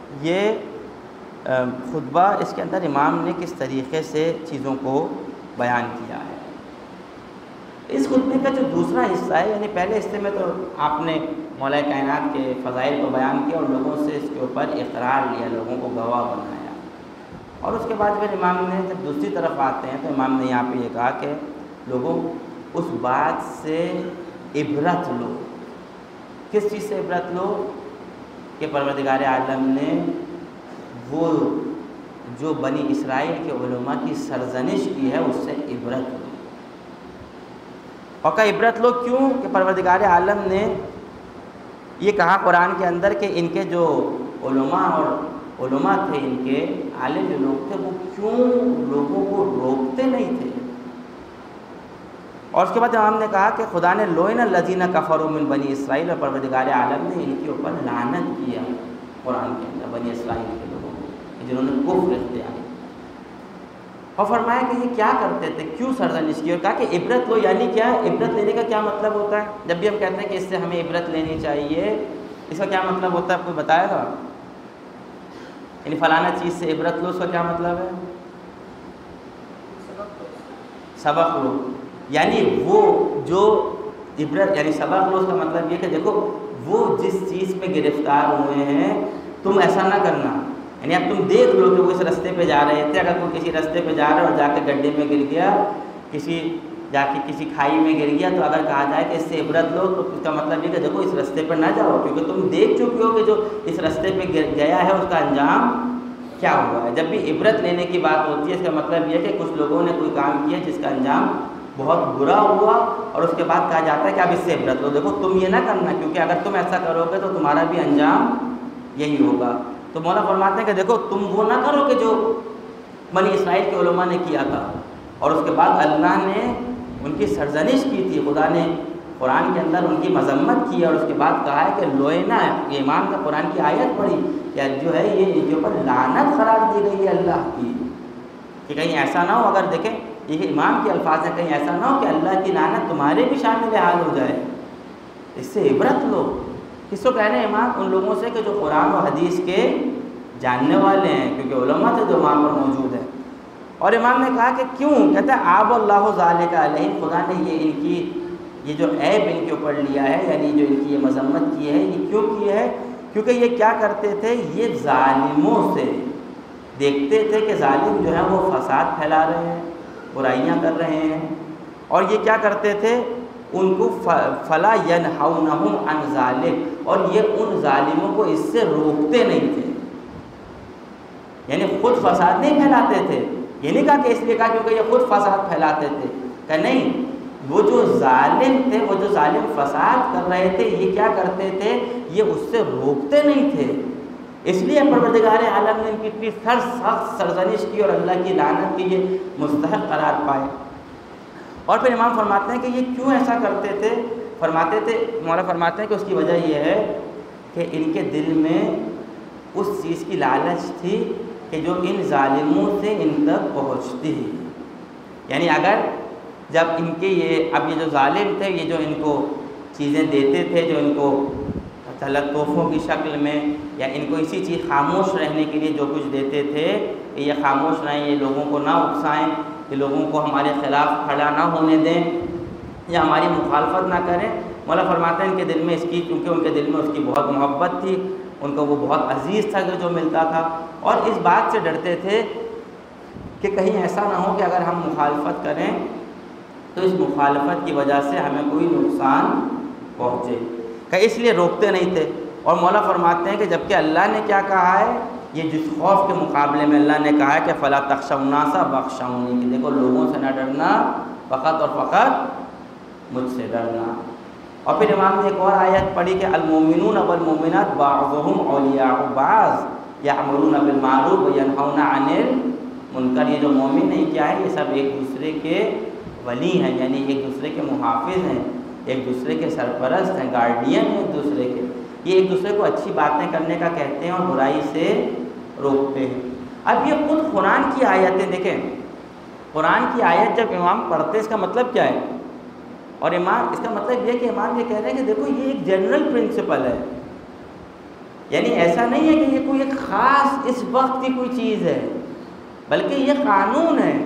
یہ خطبہ، اس کے اندر امام نے کس طریقے سے چیزوں کو بیان کیا ہے۔ اس خطبے کا جو دوسرا حصہ ہے، یعنی پہلے حصے میں تو آپ نے مولا کائنات کے فضائل کو بیان کیا اور لوگوں سے اس کے اوپر اقرار لیا، لوگوں کو گواہ بنایا، اور اس کے بعد پھر امام نے جب دوسری طرف آتے ہیں تو امام نے یہاں پہ یہ کہا کہ لوگوں اس بات سے عبرت لو۔ کس چیز سے عبرت لو؟ کہ پروردگار عالم نے وہ جو بنی اسرائیل کے علماء کی سرزنش کی ہے اس سے عبرت لو۔ اور کا عبرت لو کیوں کہ پروردگار عالم نے یہ کہا قرآن کے اندر کہ ان کے جو علماء اور علماء تھے، ان کے عالم جو لوگ تھے، وہ کیوں لوگوں کو روکتے نہیں تھے۔ اور اس کے بعد امام نے کہا کہ خدا نے لوئن الذین کفروا من بنی اسرائیل، اور پروردگار عالم نے ان کے اوپر لعنت کیا قرآن کے اندر بنی اسرائیل کے لوگوں کو، جنہوں نے کفر اختیار کیا۔ اور فرمایا کہ یہ کیا کرتے تھے، کیوں سرزنش کی، اور کہا کہ عبرت لو، یعنی کیا عبرت لینے کا کیا مطلب ہوتا ہے؟ جب بھی ہم کہتے ہیں کہ اس سے ہمیں عبرت لینی چاہیے، اس کا کیا مطلب ہوتا ہے؟ آپ کو بتائے گا؟ یعنی فلانا چیز سے عبرت لو، اس کا کیا مطلب ہے؟ سبق لو، یعنی وہ جو عبرت یعنی سبق لو، اس کا مطلب یہ کہ دیکھو وہ جس چیز پہ گرفتار ہوئے ہیں تم ایسا نہ کرنا۔ یعنی اب تم دیکھ لو کہ وہ اس رستے پہ جا رہے تھے، اگر کوئی کسی رستے پہ جا رہا ہے اور جا کے گڈھے میں گر گیا، کسی جا کے کسی کھائی میں گر گیا، تو اگر کہا جائے کہ اس سے عبرت لو تو اس کا مطلب یہ کہ دیکھو اس رستے پہ نہ جاؤ، کیونکہ تم دیکھ چکے ہو کہ جو اس رستے پہ گیا ہے اس کا انجام کیا ہوا ہے۔ جب بھی عبرت لینے کی بات ہوتی ہے اس کا مطلب یہ کہ کچھ لوگوں نے کوئی کام کیا جس کا انجام بہت برا ہوا، اور اس کے بعد کہا جاتا ہے کہ اب اس سے عبرت لو، دیکھو تم یہ نہ کرنا، کیونکہ اگر تم ایسا کرو گے تو تمہارا بھی انجام یہی ہوگا۔ تو مولا فرماتے ہیں کہ دیکھو تم وہ نہ کرو کہ جو بنی اسرائیل کے علماء نے کیا تھا، اور اس کے بعد اللہ نے ان کی سرزنش کی تھی، خدا نے قرآن کے اندر ان کی مذمت کی، اور اس کے بعد کہا ہے کہ لوئنا، یہ امام کا قرآن کی آیت پڑھی کہ جو ہے یہ ان کے اوپر لعنت قرار دی گئی ہے اللہ کی، کہ کہیں ایسا نہ ہو، اگر دیکھیں یہ امام کے الفاظ ہیں، کہیں ایسا نہ ہو کہ اللہ کی لعنت تمہارے بھی شامل حال ہو جائے، اس سے عبرت لو۔ کس کو کہہ رہے ہیں امام؟ ان لوگوں سے کہ جو قرآن و حدیث کے جاننے والے ہیں، کیونکہ علماء تھے جو وہاں پر موجود ہیں۔ اور امام نے کہا کہ کیوں؟ کہتے ہیں آب اللہ ذالک علیہم، خدا نے یہ ان کی یہ جو عیب ان کے اوپر لیا ہے، یعنی جو ان کی یہ مذمت کی ہے، یہ کیوں کی ہے؟ کیونکہ یہ کیا کرتے تھے، یہ ظالموں سے دیکھتے تھے کہ ظالم جو ہے وہ فساد پھیلا رہے ہیں، برائیاں کر رہے ہیں، اور یہ کیا کرتے تھے، ان کو فلا ینہونہم عن ذالک، اور یہ ان ظالموں کو اس سے روکتے نہیں تھے، یعنی خود فساد نہیں پھیلاتے تھے۔ یہ نہیں کہا کہ اس لیے کہا کیونکہ یہ خود فساد پھیلاتے تھے، کہ نہیں، وہ جو ظالم تھے، وہ جو ظالم فساد کر رہے تھے، یہ کیا کرتے تھے، یہ اس سے روکتے نہیں تھے، اس لیے پروردگار عالم نے ان کی اتنی سر سخت سرزنش کی اور اللہ کی لعنت کی یہ مستحق قرار پائے۔ اور پھر امام فرماتے ہیں کہ یہ کیوں ایسا کرتے تھے؟ فرماتے تھے مولا فرماتے ہیں کہ اس کی وجہ یہ ہے کہ ان کے دل میں اس چیز کی لالچ تھی کہ جو ان ظالموں سے ان تک پہنچتی ہے، یعنی اگر جب ان کے یہ اب یہ جو ظالم تھے، یہ جو ان کو چیزیں دیتے تھے، جو ان کو طلب تحفوں کی شکل میں، یا ان کو اسی چیز خاموش رہنے کے لیے جو کچھ دیتے تھے کہ یہ خاموش رہیں، یہ لوگوں کو نہ اکسائیں، کہ لوگوں کو ہمارے خلاف کھڑا نہ ہونے دیں یا ہماری مخالفت نہ کریں۔ مولا فرماتے ہیں ان کے دل میں اس کی، کیونکہ ان کے دل میں اس کی بہت محبت تھی، ان کو وہ بہت عزیز تھا جو ملتا تھا، اور اس بات سے ڈرتے تھے کہ کہیں ایسا نہ ہو کہ اگر ہم مخالفت کریں تو اس مخالفت کی وجہ سے ہمیں کوئی نقصان پہنچے، کہ اس لیے روکتے نہیں تھے۔ اور مولا فرماتے ہیں کہ جبکہ اللہ نے کیا کہا ہے، یہ جس خوف کے مقابلے میں اللہ نے کہا ہے کہ فلا تخشوا الناس واخشونی، کہ دیکھو لوگوں سے نہ ڈرنا، فقط اور فقط مجھ سے ڈرنا۔ اور پھر امام نے ایک اور آیت پڑھی کہ المؤمنون والمؤمنات بعضهم اولیاء بعض یامرون بالمعروف وینہون عن المنکر، یہ جو مومن نہیں کیا ہے، یہ سب ایک دوسرے کے ولی ہیں، یعنی ایک دوسرے کے محافظ ہیں، ایک دوسرے کے سرپرست ہیں، گارڈین ہیں ایک دوسرے کے، یہ ایک دوسرے کو اچھی باتیں کرنے کا کہتے ہیں اور برائی سے روکتے ہیں۔ اب یہ خود قرآن کی آیتیں دیکھیں، قرآن کی آیت جب امام پڑھتے اس کا مطلب کیا ہے، اور امام اس کا مطلب یہ کہ امام یہ کہہ رہے ہیں کہ دیکھو یہ ایک جنرل پرنسپل ہے، یعنی ایسا نہیں ہے کہ یہ کوئی ایک خاص اس وقت کی کوئی چیز ہے، بلکہ یہ قانون ہے،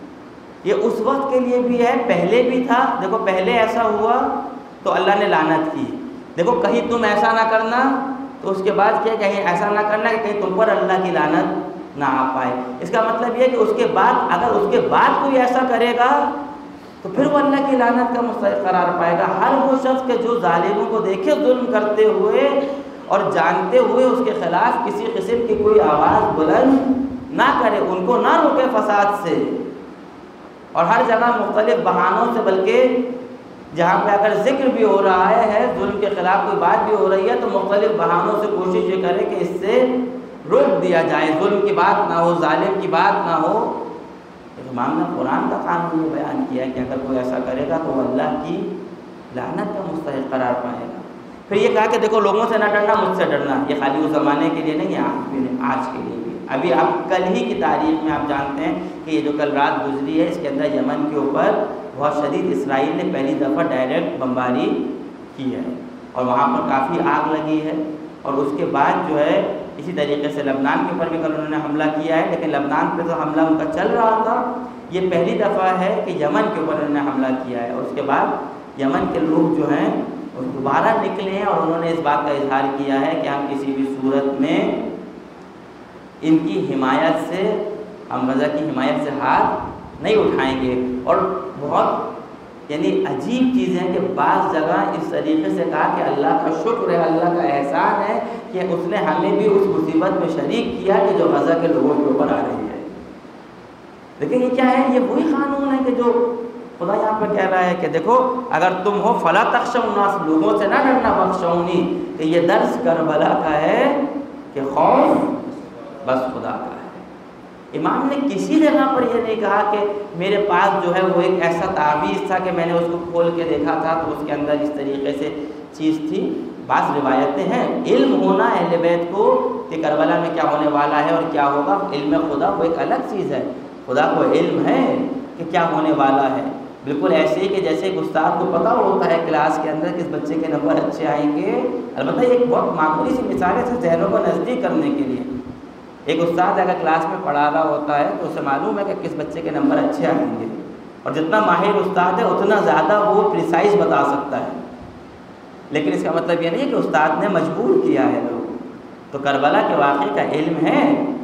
یہ اس وقت کے لیے بھی ہے، پہلے بھی تھا، دیکھو پہلے ایسا ہوا تو اللہ نے لعنت کی، دیکھو کہیں تم ایسا نہ کرنا تو اس کے بعد کیا، کہیں ایسا نہ کرنا کہ کہیں تم پر اللہ کی لعنت نہ آ پائے۔ اس کا مطلب یہ کہ اس کے بعد اگر اس کے بعد کوئی ایسا کرے گا تو پھر وہ اللہ کی لعنت کا مستحق قرار پائے گا۔ ہر وہ شخص کہ جو ظالموں کو دیکھے ظلم کرتے ہوئے اور جانتے ہوئے اس کے خلاف کسی قسم کی کوئی آواز بلند نہ کرے، ان کو نہ روکے فساد سے، اور ہر جگہ مختلف بہانوں سے، بلکہ جہاں پہ اگر ذکر بھی ہو رہا ہے ظلم کے خلاف کوئی بات بھی ہو رہی ہے تو مختلف بہانوں سے کوشش یہ کرے کہ اس سے روک دیا جائے، ظلم کی بات نہ ہو، ظالم کی بات نہ ہو۔ امام نے قرآن کا قانون یہ بیان کیا ہے کہ اگر کوئی ایسا کرے گا تو وہ اللہ کی لعنت کا مستحق قرار پائے گا۔ پھر یہ کہا کہ دیکھو لوگوں سے نہ ڈرنا، مجھ سے ڈرنا۔ یہ خالی اس زمانے کے لیے نہیں ہے، آج بھی نہیں، آج کے لیے بھی۔ ابھی اب کل ہی کی تاریخ میں آپ جانتے ہیں کہ یہ جو کل رات گزری ہے اس کے اندر یمن کے اوپر بہت شدید اسرائیل نے پہلی دفعہ ڈائریکٹ بمباری کی ہے، اور وہاں پر کافی آگ لگی ہے، اور اس کے بعد جو ہے اسی طریقے سے لبنان کے اوپر بھی کل انہوں نے حملہ کیا ہے، لیکن لبنان پہ تو حملہ ان کا چل رہا تھا، یہ پہلی دفعہ ہے کہ یمن کے اوپر انہوں نے حملہ کیا ہے، اور اس کے بعد یمن کے لوگ جو ہیں وہ دوبارہ نکلے ہیں، اور انہوں نے اس بات کا اظہار کیا ہے کہ ہم کسی بھی صورت میں ان کی حمایت سے، ہم غزہ کی حمایت سے ہاتھ نہیں اٹھائیں گے۔ اور بہت یعنی عجیب چیز ہے کہ بعض جگہ اس طریقے سے کہا کہ اللہ کا شکر ہے، اللہ کا احسان ہے کہ اس نے ہمیں بھی اس مصیبت میں شریک کیا کہ جو غزہ کے لوگوں کے اوپر آ رہی ہے۔ لیکن یہ کیا ہے؟ یہ وہی قانون ہے کہ جو خدا یہاں پہ کہہ رہا ہے کہ دیکھو اگر تم ہو فلا تخشوا الناس، لوگوں سے نہ ڈرنا، بخشونی، کہ یہ درس کربلا کا ہے کہ خوف بس خدا کا ہے۔ امام نے کسی جگہ پر یہ نہیں کہا کہ میرے پاس جو ہے وہ ایک ایسا تعویذ تھا کہ میں نے اس کو کھول کے دیکھا تھا تو اس کے اندر اس طریقے سے چیز تھی۔ بعض روایتیں ہیں، علم ہونا اہل بیت کو کہ کربلا میں کیا ہونے والا ہے اور کیا ہوگا، علم خدا وہ ایک الگ چیز ہے، خدا کو علم ہے کہ کیا ہونے والا ہے۔ بالکل ایسے ہی کہ جیسے ایک استاد کو پتہ ہوتا ہے کلاس کے اندر کس بچے کے نمبر اچھے آئیں گے، البتہ یہ ایک بہت معمولی سی مثال ہے سے ذہنوں کو نزدیک کرنے کے لیے۔ ایک استاد اگر کلاس میں پڑھا رہا ہوتا ہے تو اسے معلوم ہے کہ کس بچے کے نمبر اچھے آئیں گے، اور جتنا ماہر استاد ہے اتنا زیادہ وہ پریسائز بتا سکتا ہے، لیکن اس کا مطلب یہ نہیں ہے کہ استاد نے مجبور کیا ہے لوگ۔ تو کربلا کے واقعے کا علم ہے،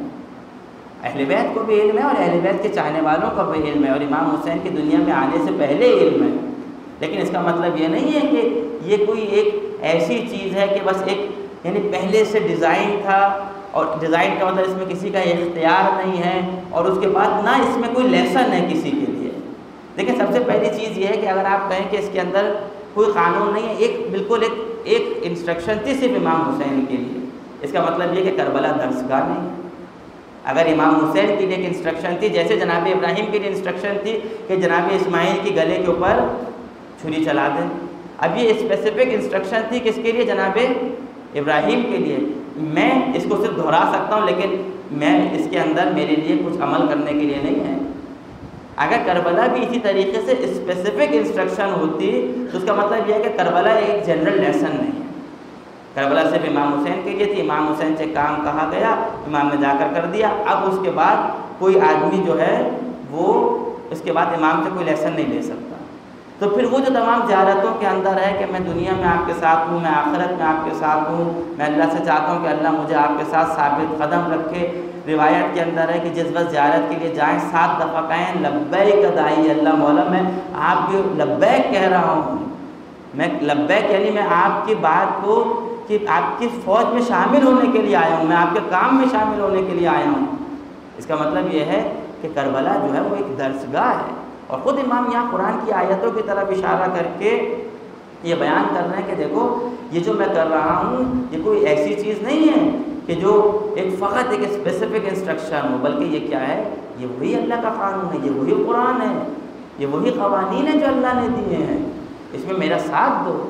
اہل بیت کو بھی علم ہے اور اہل بیت کے چاہنے والوں کا بھی علم ہے، اور امام حسین کی دنیا میں آنے سے پہلے علم ہے، لیکن اس کا مطلب یہ نہیں ہے کہ یہ کوئی ایک ایسی چیز ہے کہ بس ایک یعنی پہلے سے ڈیزائن تھا، اور ڈیزائن کا مطلب اس میں کسی کا اختیار نہیں ہے، اور اس کے بعد نہ اس میں کوئی لیسن ہے کسی کے لیے۔ لیکن سب سے پہلی چیز یہ ہے کہ اگر آپ کہیں کہ اس کے اندر کوئی قانون نہیں ہے، ایک بالکل ایک ایک انسٹرکشن تھی صرف امام حسین کے لیے، اس کا مطلب یہ کہ کربلا درسگاہ نہیں ہے۔ اگر امام حسین کے لیے ایک انسٹرکشن تھی جیسے جناب ابراہیم کے لیے انسٹرکشن تھی کہ جناب اسماعیل کی گلے کے اوپر چھری چلا دیں، اب یہ اسپیسیفک انسٹرکشن تھی کس کے لیے؟ جناب ابراہیم کے لیے۔ میں اس کو صرف دہرا سکتا ہوں لیکن میں اس کے اندر میرے لیے کچھ عمل کرنے کے لیے نہیں ہے۔ اگر کربلا بھی اسی طریقے سے اسپیسیفک انسٹرکشن ہوتی تو اس کا مطلب یہ ہے کہ کربلا ایک جنرل لیسن نہیں ہے، کربلا صرف امام حسین کے لیے تھی، امام حسین سے کام کہا گیا، امام نے جا کر کر دیا، اب اس کے بعد کوئی آدمی جو ہے وہ اس کے بعد امام سے کوئی لیسن نہیں لے سکتا۔ تو پھر وہ جو تمام زیارتوں کے اندر ہے کہ میں دنیا میں آپ کے ساتھ ہوں، میں آخرت میں آپ کے ساتھ ہوں، میں اللہ سے چاہتا ہوں کہ اللہ مجھے آپ کے ساتھ ثابت قدم رکھے۔ روایت کے اندر ہے کہ جس وقت زیارت کے لیے جائیں سات دفعہ کہیں لبیک دائی اللہ مولا، میں آپ کی لبیک کہہ رہا ہوں، میں لبیک یعنی میں آپ کی بات کو کہ آپ کی فوج میں شامل ہونے کے لیے آیا ہوں، میں آپ کے کام میں شامل ہونے کے لیے آیا ہوں۔ اس کا مطلب یہ ہے کہ کربلا جو ہے وہ ایک درسگاہ ہے، اور خود امام یہاں قرآن کی آیتوں کی طرف اشارہ کر کے یہ بیان کر رہے ہیں کہ دیکھو یہ جو میں کر رہا ہوں یہ کوئی ایسی چیز نہیں ہے کہ جو ایک فقط ایک اسپیسیفک انسٹرکشن ہو، بلکہ یہ کیا ہے؟ یہ وہی اللہ کا قانون ہے، یہ وہی قرآن ہے، یہ وہی قوانین ہیں جو اللہ نے دیے ہیں، اس میں میرا ساتھ دو۔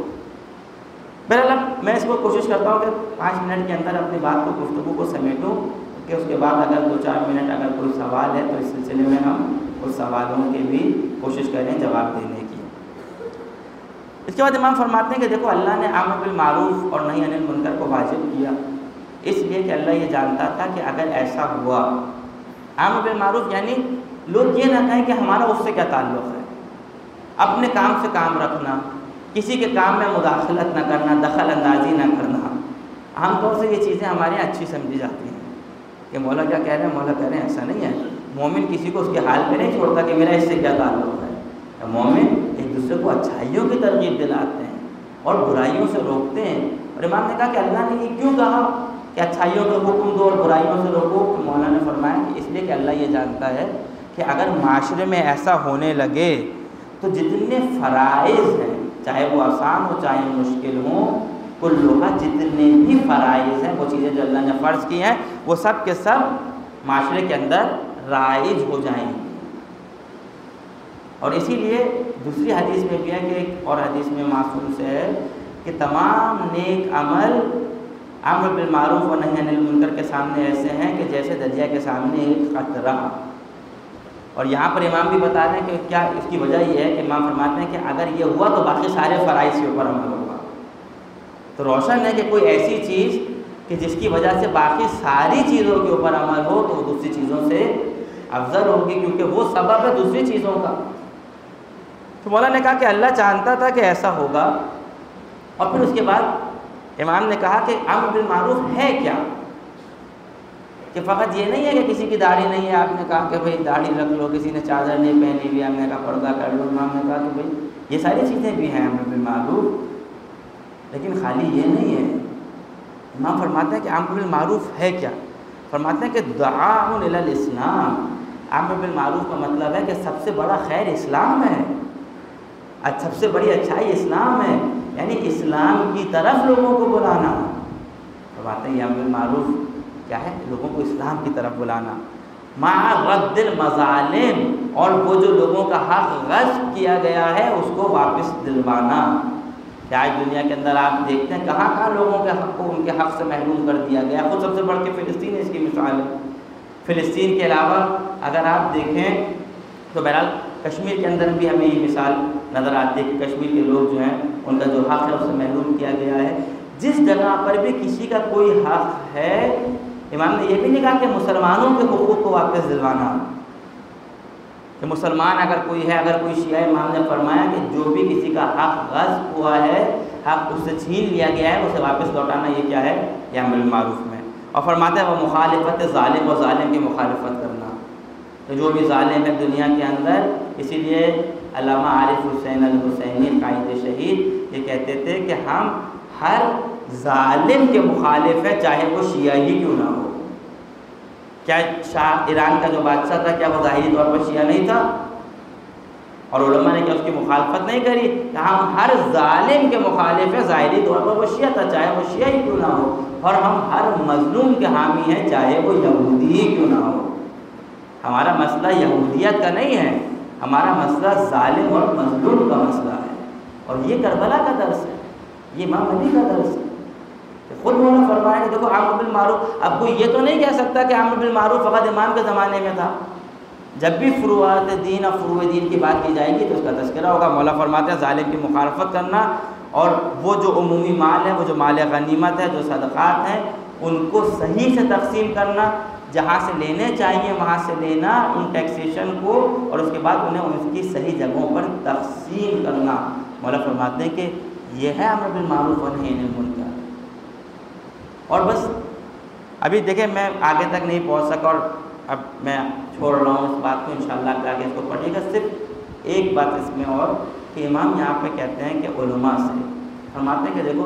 بہرحال میں اس کو کوشش کرتا ہوں کہ پانچ منٹ کے اندر اپنی بات کو گفتگو کو سمیٹوں، کہ اس کے بعد اگر دو چار منٹ اگر کوئی سوال ہے تو اس سلسلے میں ہم اس سوالوں کی بھی کوشش کریں جواب دینے کی۔ اس کے بعد امام فرماتے ہیں کہ دیکھو اللہ نے امر بالمعروف اور نہی عن المنکر کو واجب کیا، اس لیے کہ اللہ یہ جانتا تھا کہ اگر ایسا ہوا، امر بالمعروف یعنی لوگ یہ نہ کہیں کہ ہمارا اس سے کیا تعلق ہے، اپنے کام سے کام رکھنا، کسی کے کام میں مداخلت نہ کرنا، دخل اندازی نہ کرنا۔ عام طور سے یہ چیزیں ہمارے یہاں اچھی سمجھی جاتی ہیں کہ مولا کیا کہہ رہے ہیں، مولا کہہ رہے ہیں، ایسا نہیں ہے۔ مومن کسی کو اس کے حال پہ نہیں چھوڑتا کہ میرا اس سے کیا تعلق ہے۔ مومن ایک دوسرے کو اچھائیوں کی ترغیب دلاتے ہیں اور برائیوں سے روکتے ہیں۔ اور امام نے کہا کہ اللہ نے یہ کیوں کہا؟ کہ اچھائیوں کا حکم دو اور برائیوں سے روکو؟ مولانا نے فرمایا کہ اس لیے کہ اللہ یہ جانتا ہے کہ اگر معاشرے میں ایسا ہونے لگے تو جتنے فرائض ہیں، چاہے وہ آسان ہو چاہے مشکل ہوں، کل لوگ جتنے بھی فرائض ہیں، وہ چیزیں جو اللہ نے فرض کی ہیں، وہ سب کے سب معاشرے کے اندر رائج ہو جائیں گے۔ اور اسی لیے دوسری حدیث میں بھی ہے کہ ایک اور حدیث میں معصوم سے ہے کہ تمام نیک عمل امر بالمعروف و نہی عن المنکر کے سامنے ایسے ہیں کہ جیسے دریا کے سامنے ایک قطرہ۔ اور یہاں پر امام بھی بتا رہے ہیں کہ کیا اس کی وجہ یہ ہے کہ امام فرماتے ہیں کہ اگر یہ ہوا تو باقی سارے فرائض کے اوپر عمل ہوگا۔ تو روشن ہے کہ کوئی ایسی چیز کہ جس کی وجہ سے باقی ساری چیزوں کے اوپر عمل ہو تو وہ دوسری چیزوں سے افضل ہوگی، کیونکہ وہ سبب ہے دوسری چیزوں کا۔ تو مولانا نے کہا کہ اللہ جانتا تھا کہ ایسا ہوگا، اور پھر اس کے بعد امام نے کہا کہ امر بالمعروف ہے کیا، کہ فقط یہ نہیں ہے کہ کسی کی داڑھی نہیں ہے، آپ نے کہا کہ بھئی داڑھی رکھ لو، کسی نے چادر نہیں پہنی ہوئی، آپ نے کہا پردہ کر لو۔ امام نے کہا کہ بھئی یہ ساری چیزیں بھی ہیں امر بالمعروف، لیکن خالی یہ نہیں ہے۔ امام فرماتے ہیں کہ امر بالمعروف ہے کیا؟ فرماتے ہیں کہ دعاء الی الاسلام، امر بالمعروف کا مطلب ہے کہ سب سے بڑا خیر اسلام ہے، سب سے بڑی اچھائی اسلام ہے، یعنی اسلام کی طرف لوگوں کو بلانا۔ فرماتے ہیں یہ امر بالمعروف کیا ہے؟ لوگوں کو اسلام کی طرف بلانا، مع رد المظالم، اور وہ جو لوگوں کا حق غصب کیا گیا ہے اس کو واپس دلوانا۔ کہ آج دنیا کے اندر آپ دیکھتے ہیں کہاں کہاں لوگوں کے حق کو ان کے حق سے محروم کر دیا گیا، خود سب سے بڑھ کے فلسطین اس کی مثال ہے۔ فلسطین کے علاوہ اگر آپ دیکھیں تو بہرحال کشمیر کے اندر بھی ہمیں یہ مثال نظر آتی ہے کہ کشمیر کے لوگ جو ہیں ان کا جو حق ہے اس سے محروم کیا گیا ہے۔ جس جگہ پر بھی کسی کا کوئی حق ہے، امام نے یہ بھی نہیں کہا کہ مسلمانوں کے حقوق کو واپس دلوانا، کہ مسلمان اگر کوئی ہے، اگر کوئی شیعہ، امام نے فرمایا کہ جو بھی کسی کا حق غصب ہوا ہے، حق اس سے چھین لیا گیا ہے، اسے واپس لوٹانا، یہ کیا ہے؟ یہ امر بالمعروف میں۔ اور فرماتے ہیں وہ مخالفت ظالم و ظالم کی مخالفت کرنا، تو جو بھی ظالم ہے دنیا کے اندر، اسی لیے علامہ عارف حسین الحسینی قائد شہید یہ کہتے تھے کہ ہم ہر ظالم کے مخالف ہے، چاہے وہ شیعہ ہی کیوں نہ ہو۔ کیا شاہ ایران کا جو بادشاہ تھا کیا وہ ظاہری طور پر شیعہ نہیں تھا؟ اور علماء نے کیا اس کی مخالفت نہیں کری؟ کہ ہم ہر ظالم کے مخالف ہیں، ظاہری طور پر وہ شیعہ تھا، چاہے وہ شیعہ ہی کیوں نہ ہو، اور ہم ہر مظلوم کے حامی ہیں، چاہے وہ یہودی ہی کیوں نہ ہو۔ ہمارا مسئلہ یہودیت کا نہیں ہے، ہمارا مسئلہ ظالم اور مظلوم کا مسئلہ ہے، اور یہ کربلا کا درس ہے، یہ امام علی کا درس ہے۔ خود انہوں نے فرمایا کہ دیکھو امر بالمعروف، اب کوئی یہ تو نہیں کہہ سکتا کہ امر بالمعروف فقط امام کے زمانے میں تھا۔ جب بھی فروعات دین اور فروع دین کی بات کی جائے گی تو اس کا تذکرہ ہوگا۔ مولا فرماتے ہیں ظالم کی مخالفت کرنا، اور وہ جو عمومی مال ہے، وہ جو مال غنیمت ہے، جو صدقات ہیں، ان کو صحیح سے تقسیم کرنا، جہاں سے لینے چاہیے وہاں سے لینا ان ٹیکسیشن کو، اور اس کے بعد انہیں ان کی صحیح جگہوں پر تقسیم کرنا۔ مولا فرماتے ہیں کہ یہ ہے امر بالمعروف و نہی عن المنکر۔ اور بس ابھی دیکھیں میں آگے تک نہیں پہنچ سکا، اور اب میں چھوڑ رہا ہوں اس بات کو، انشاءاللہ کہ آگے اس کو پڑھیے گا۔ صرف ایک بات اس میں اور کہ امام یہاں پہ کہتے ہیں کہ علماء سے فرماتے ہیں کہ دیکھو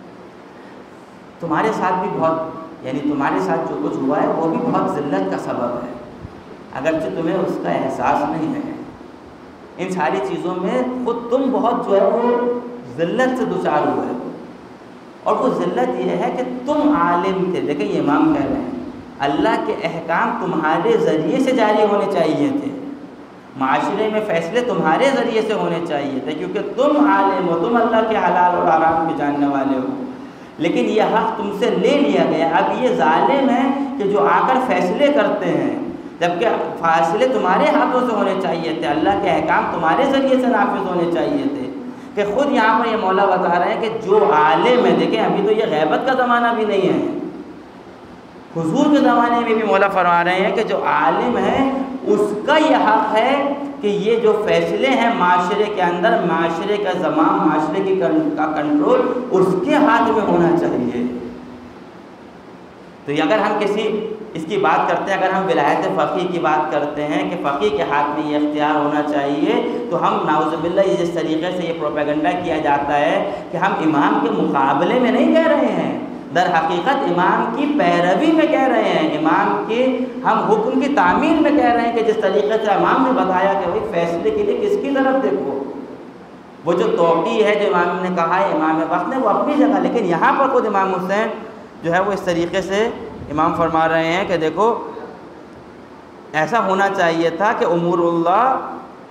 تمہارے ساتھ بھی بہت، یعنی تمہارے ساتھ جو کچھ ہوا ہے وہ بھی بہت ذلت کا سبب ہے، اگرچہ تمہیں اس کا احساس نہیں ہے۔ ان ساری چیزوں میں خود تم بہت جو ہے وہ ذلت سے دوچار ہوئے ہو، اور وہ ذلت یہ ہے کہ تم عالم تھے۔ دیکھیں یہ امام کہہ رہے ہیں اللہ کے احکام تمہارے ذریعے سے جاری ہونے چاہیے تھے، معاشرے میں فیصلے تمہارے ذریعے سے ہونے چاہیے تھے، کیونکہ تم عالم ہو، تم اللہ کے حلال اور حرام کے جاننے والے ہو، لیکن یہ حق تم سے لے لیا گیا۔ اب یہ ظالم ہیں کہ جو آ کر فیصلے کرتے ہیں، جبکہ فیصلے تمہارے ہاتھوں سے ہونے چاہیے تھے، اللہ کے احکام تمہارے ذریعے سے نافذ ہونے چاہیے تھے۔ کہ خود یہاں پر یہ مولا بتا رہے ہیں کہ جو عالم ہے، دیکھیں ابھی تو یہ غیبت کا زمانہ بھی نہیں ہے، حضور کے زمانے میں بھی مولا فرما رہے ہیں کہ جو عالم ہے اس کا یہ حق ہے کہ یہ جو فیصلے ہیں معاشرے کے اندر، معاشرے کا زمام، معاشرے کی کا کنٹرول اس کے ہاتھ میں ہونا چاہیے۔ تو اگر ہم کسی اس کی بات کرتے ہیں، اگر ہم ولایت فقیہ کی بات کرتے ہیں کہ فقیہ کے ہاتھ میں یہ اختیار ہونا چاہیے، تو ہم نعوذ باللہ یہ جس طریقے سے یہ پروپیگنڈا کیا جاتا ہے کہ ہم امام کے مقابلے میں نہیں کہہ رہے ہیں، در حقیقت امام کی پیروی میں کہہ رہے ہیں، امام کے ہم حکم کی تعمیل میں کہہ رہے ہیں کہ جس طریقے سے امام نے بتایا کہ بھائی فیصلے کے لیے کس کی طرف دیکھو، وہ جو توقیع ہے جو امام نے کہا ہے امام وقت نے وہ اپنی جگہ، لیکن یہاں پر خود امام حسین جو ہے وہ اس طریقے سے امام فرما رہے ہیں کہ دیکھو ایسا ہونا چاہیے تھا کہ امور اللہ،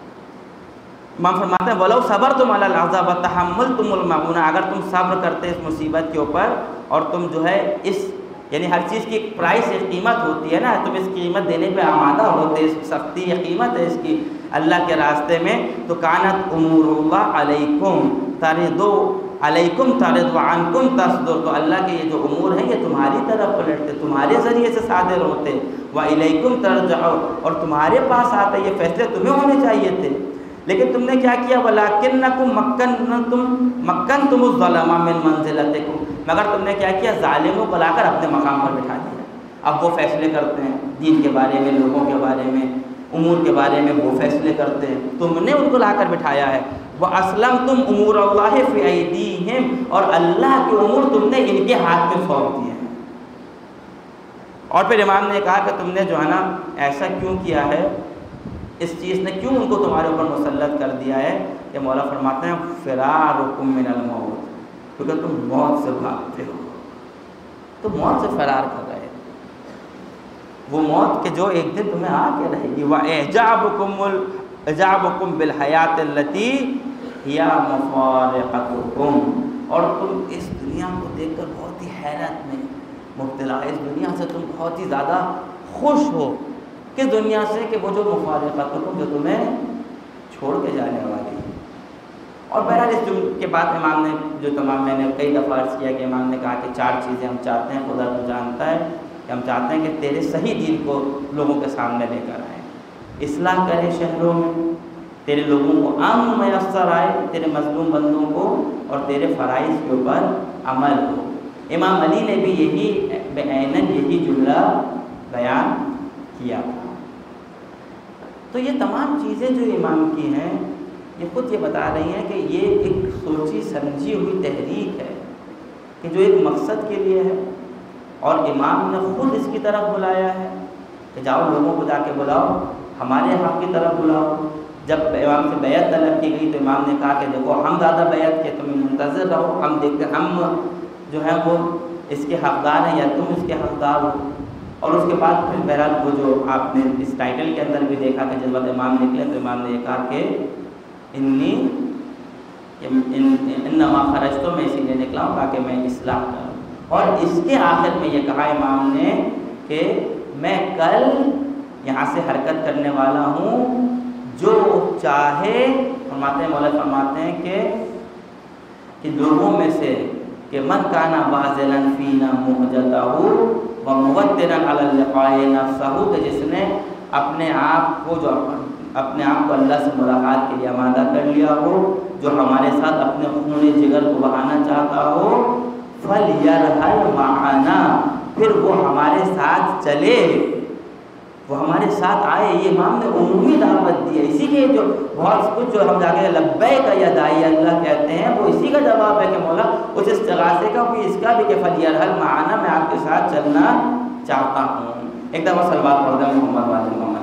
امام فرماتے ہیں وَلَوْ صَبَرْتُمْ عَلَى الْعَذَابِ وَتَحَمَّلْتُمُ الْمَعُونَ، اگر تم صبر کرتے اس مصیبت کے اوپر اور تم جو ہے اس یعنی ہر چیز کی ایک پرائس ایک قیمت ہوتی ہے نا، تم اس قیمت دینے پہ آمادہ ہوتے، اس سختی یہ قیمت ہے اس کی اللہ کے راستے میں، تو کانت امور اللہ علیکم تردو علیکم ترد وعنکم تصدر، تو اللہ کے یہ جو امور ہیں یہ تمہاری طرف پلٹتے، تمہارے ذریعے سے صادر ہوتے، وَإِلَيْكُمْ تَرْجَعُونَ، اور تمہارے پاس آتے، یہ فیصلے تمہیں ہونے چاہیے تھے، لیکن تم نے کیا کیا وَلَكِنَّكُمْ مَكَّنْتُمْ مَكَّنْتُمُ الظَّلَمَ مِنْ مَنْزِلَتِكُمْ، مگر تم نے کیا کیا ظالموں کو لا کر اپنے مقام پر بٹھا دیا، اب وہ فیصلے کرتے ہیں دین کے بارے میں، لوگوں کے بارے میں، امور کے بارے میں وہ فیصلے کرتے ہیں، تم نے ان کو لا کر بٹھایا ہے، وَأَسْلَمْتُمْ أُمُورَ اللَّهِ فِي أَيْدِيهِمْ، اور اللہ کے امور تم نے ان کے ہاتھ میں سونپ دیے ہیں۔ اور پھر امام نے کہا کہ تم نے جو ہے نا ایسا کیوں کیا ہے، اس چیز نے کیوں ان کو تمہارے اوپر مسلط کر دیا ہے، کہ مولا فرماتے ہیں فرارکم من الموت، کیونکہ تم موت سے بھاگتے ہو، تو موت سے فرار کر رہے، وہ موت کے جو ایک دن تمہیں آ کے رہے گی، وَإِعْجَابُكُمُ الْإِعْجَابُكُمْ بِالْحَيَاةِ الَّتِي هِيَ مَفَارِقَتُكُمْ، اور تم اس دنیا کو دیکھ کر بہت ہی حیرت میں مبتلا، اس دنیا سے تم بہت ہی زیادہ خوش ہو، کس دنیا سے، کہ وہ جو مفارقتکم جو تمہیں چھوڑ کے جانے والی ہے۔ اور بہرحال اس جملے کے بعد امام نے جو تمام میں نے کئی دفعہ عرض کیا کہ امام نے کہا کہ چار چیزیں ہم چاہتے ہیں، خدا تو جانتا ہے کہ ہم چاہتے ہیں کہ تیرے صحیح دین کو لوگوں کے سامنے لے کر آئیں، اصلاح کرے شہروں میں، تیرے لوگوں کو امن میسر آئے، تیرے مظلوم بندوں کو، اور تیرے فرائض کے اوپر عمل ہو۔ امام علی نے بھی یہی بعیناً یہی جملہ بیان کیا تھا۔ تو یہ تمام چیزیں جو امام کی ہیں یہ خود یہ بتا رہی ہیں کہ یہ ایک سوچی سمجھی ہوئی تحریک ہے کہ جو ایک مقصد کے لیے ہے، اور امام نے خود اس کی طرف بلایا ہے کہ جاؤ لوگوں کو جا کے بلاؤ، ہمارے حق کی طرف بلاؤ۔ جب امام سے بیعت طلب کی گئی تو امام نے کہا کہ دیکھو ہم زیادہ بیعت کے، تمہیں منتظر رہو، ہم دیکھتے ہم جو ہیں وہ اس کے حقدار ہیں یا تم اس کے حقدار ہو۔ اور اس کے بعد پھر بہرحال وہ جو آپ نے اس ٹائٹل کے اندر بھی دیکھا کہ جب امام نکلے تو امام نے یہ کہا کہ انی انما خرجت، میں اسی لیے نکلا ہوں تاکہ میں اصلاح کروں، اور اس کے آخر میں یہ کہا امام نے کہ میں کل یہاں سے حرکت کرنے والا ہوں، جو چاہے، فرماتے ہیں مولا فرماتے ہیں کہ کہ لوگوں میں سے کہ من کانا باذلاً فینا مہجتہ وموتراً علی اللقاء نفسہ، کہ جس نے اپنے آپ کو جو اپنے آپ کو اللہ سے ملاقات کے لیے آمادہ کر لیا ہو، جو ہمارے ساتھ اپنے خون جگر کو بہانا چاہتا ہو، فَلْيَرْحَلْ مَعَنَا، پھر وہ ہمارے ساتھ چلے، وہ ہمارے ساتھ آئے۔ یہ امام نے عمومی دعوت دی ہے، اسی کے جو بہت کچھ جو ہم جا کے لبیک یا داعی اللہ کہتے ہیں وہ اسی کا جواب ہے کہ مولا اس استغاثے کا بھی، اس کا بھی کہ فَلْيَرْحَلْ مَعَنَا، میں آپ کے ساتھ چلنا چاہتا ہوں۔ ایک دفعہ صلوات پڑھ دیں محمد والے محمد۔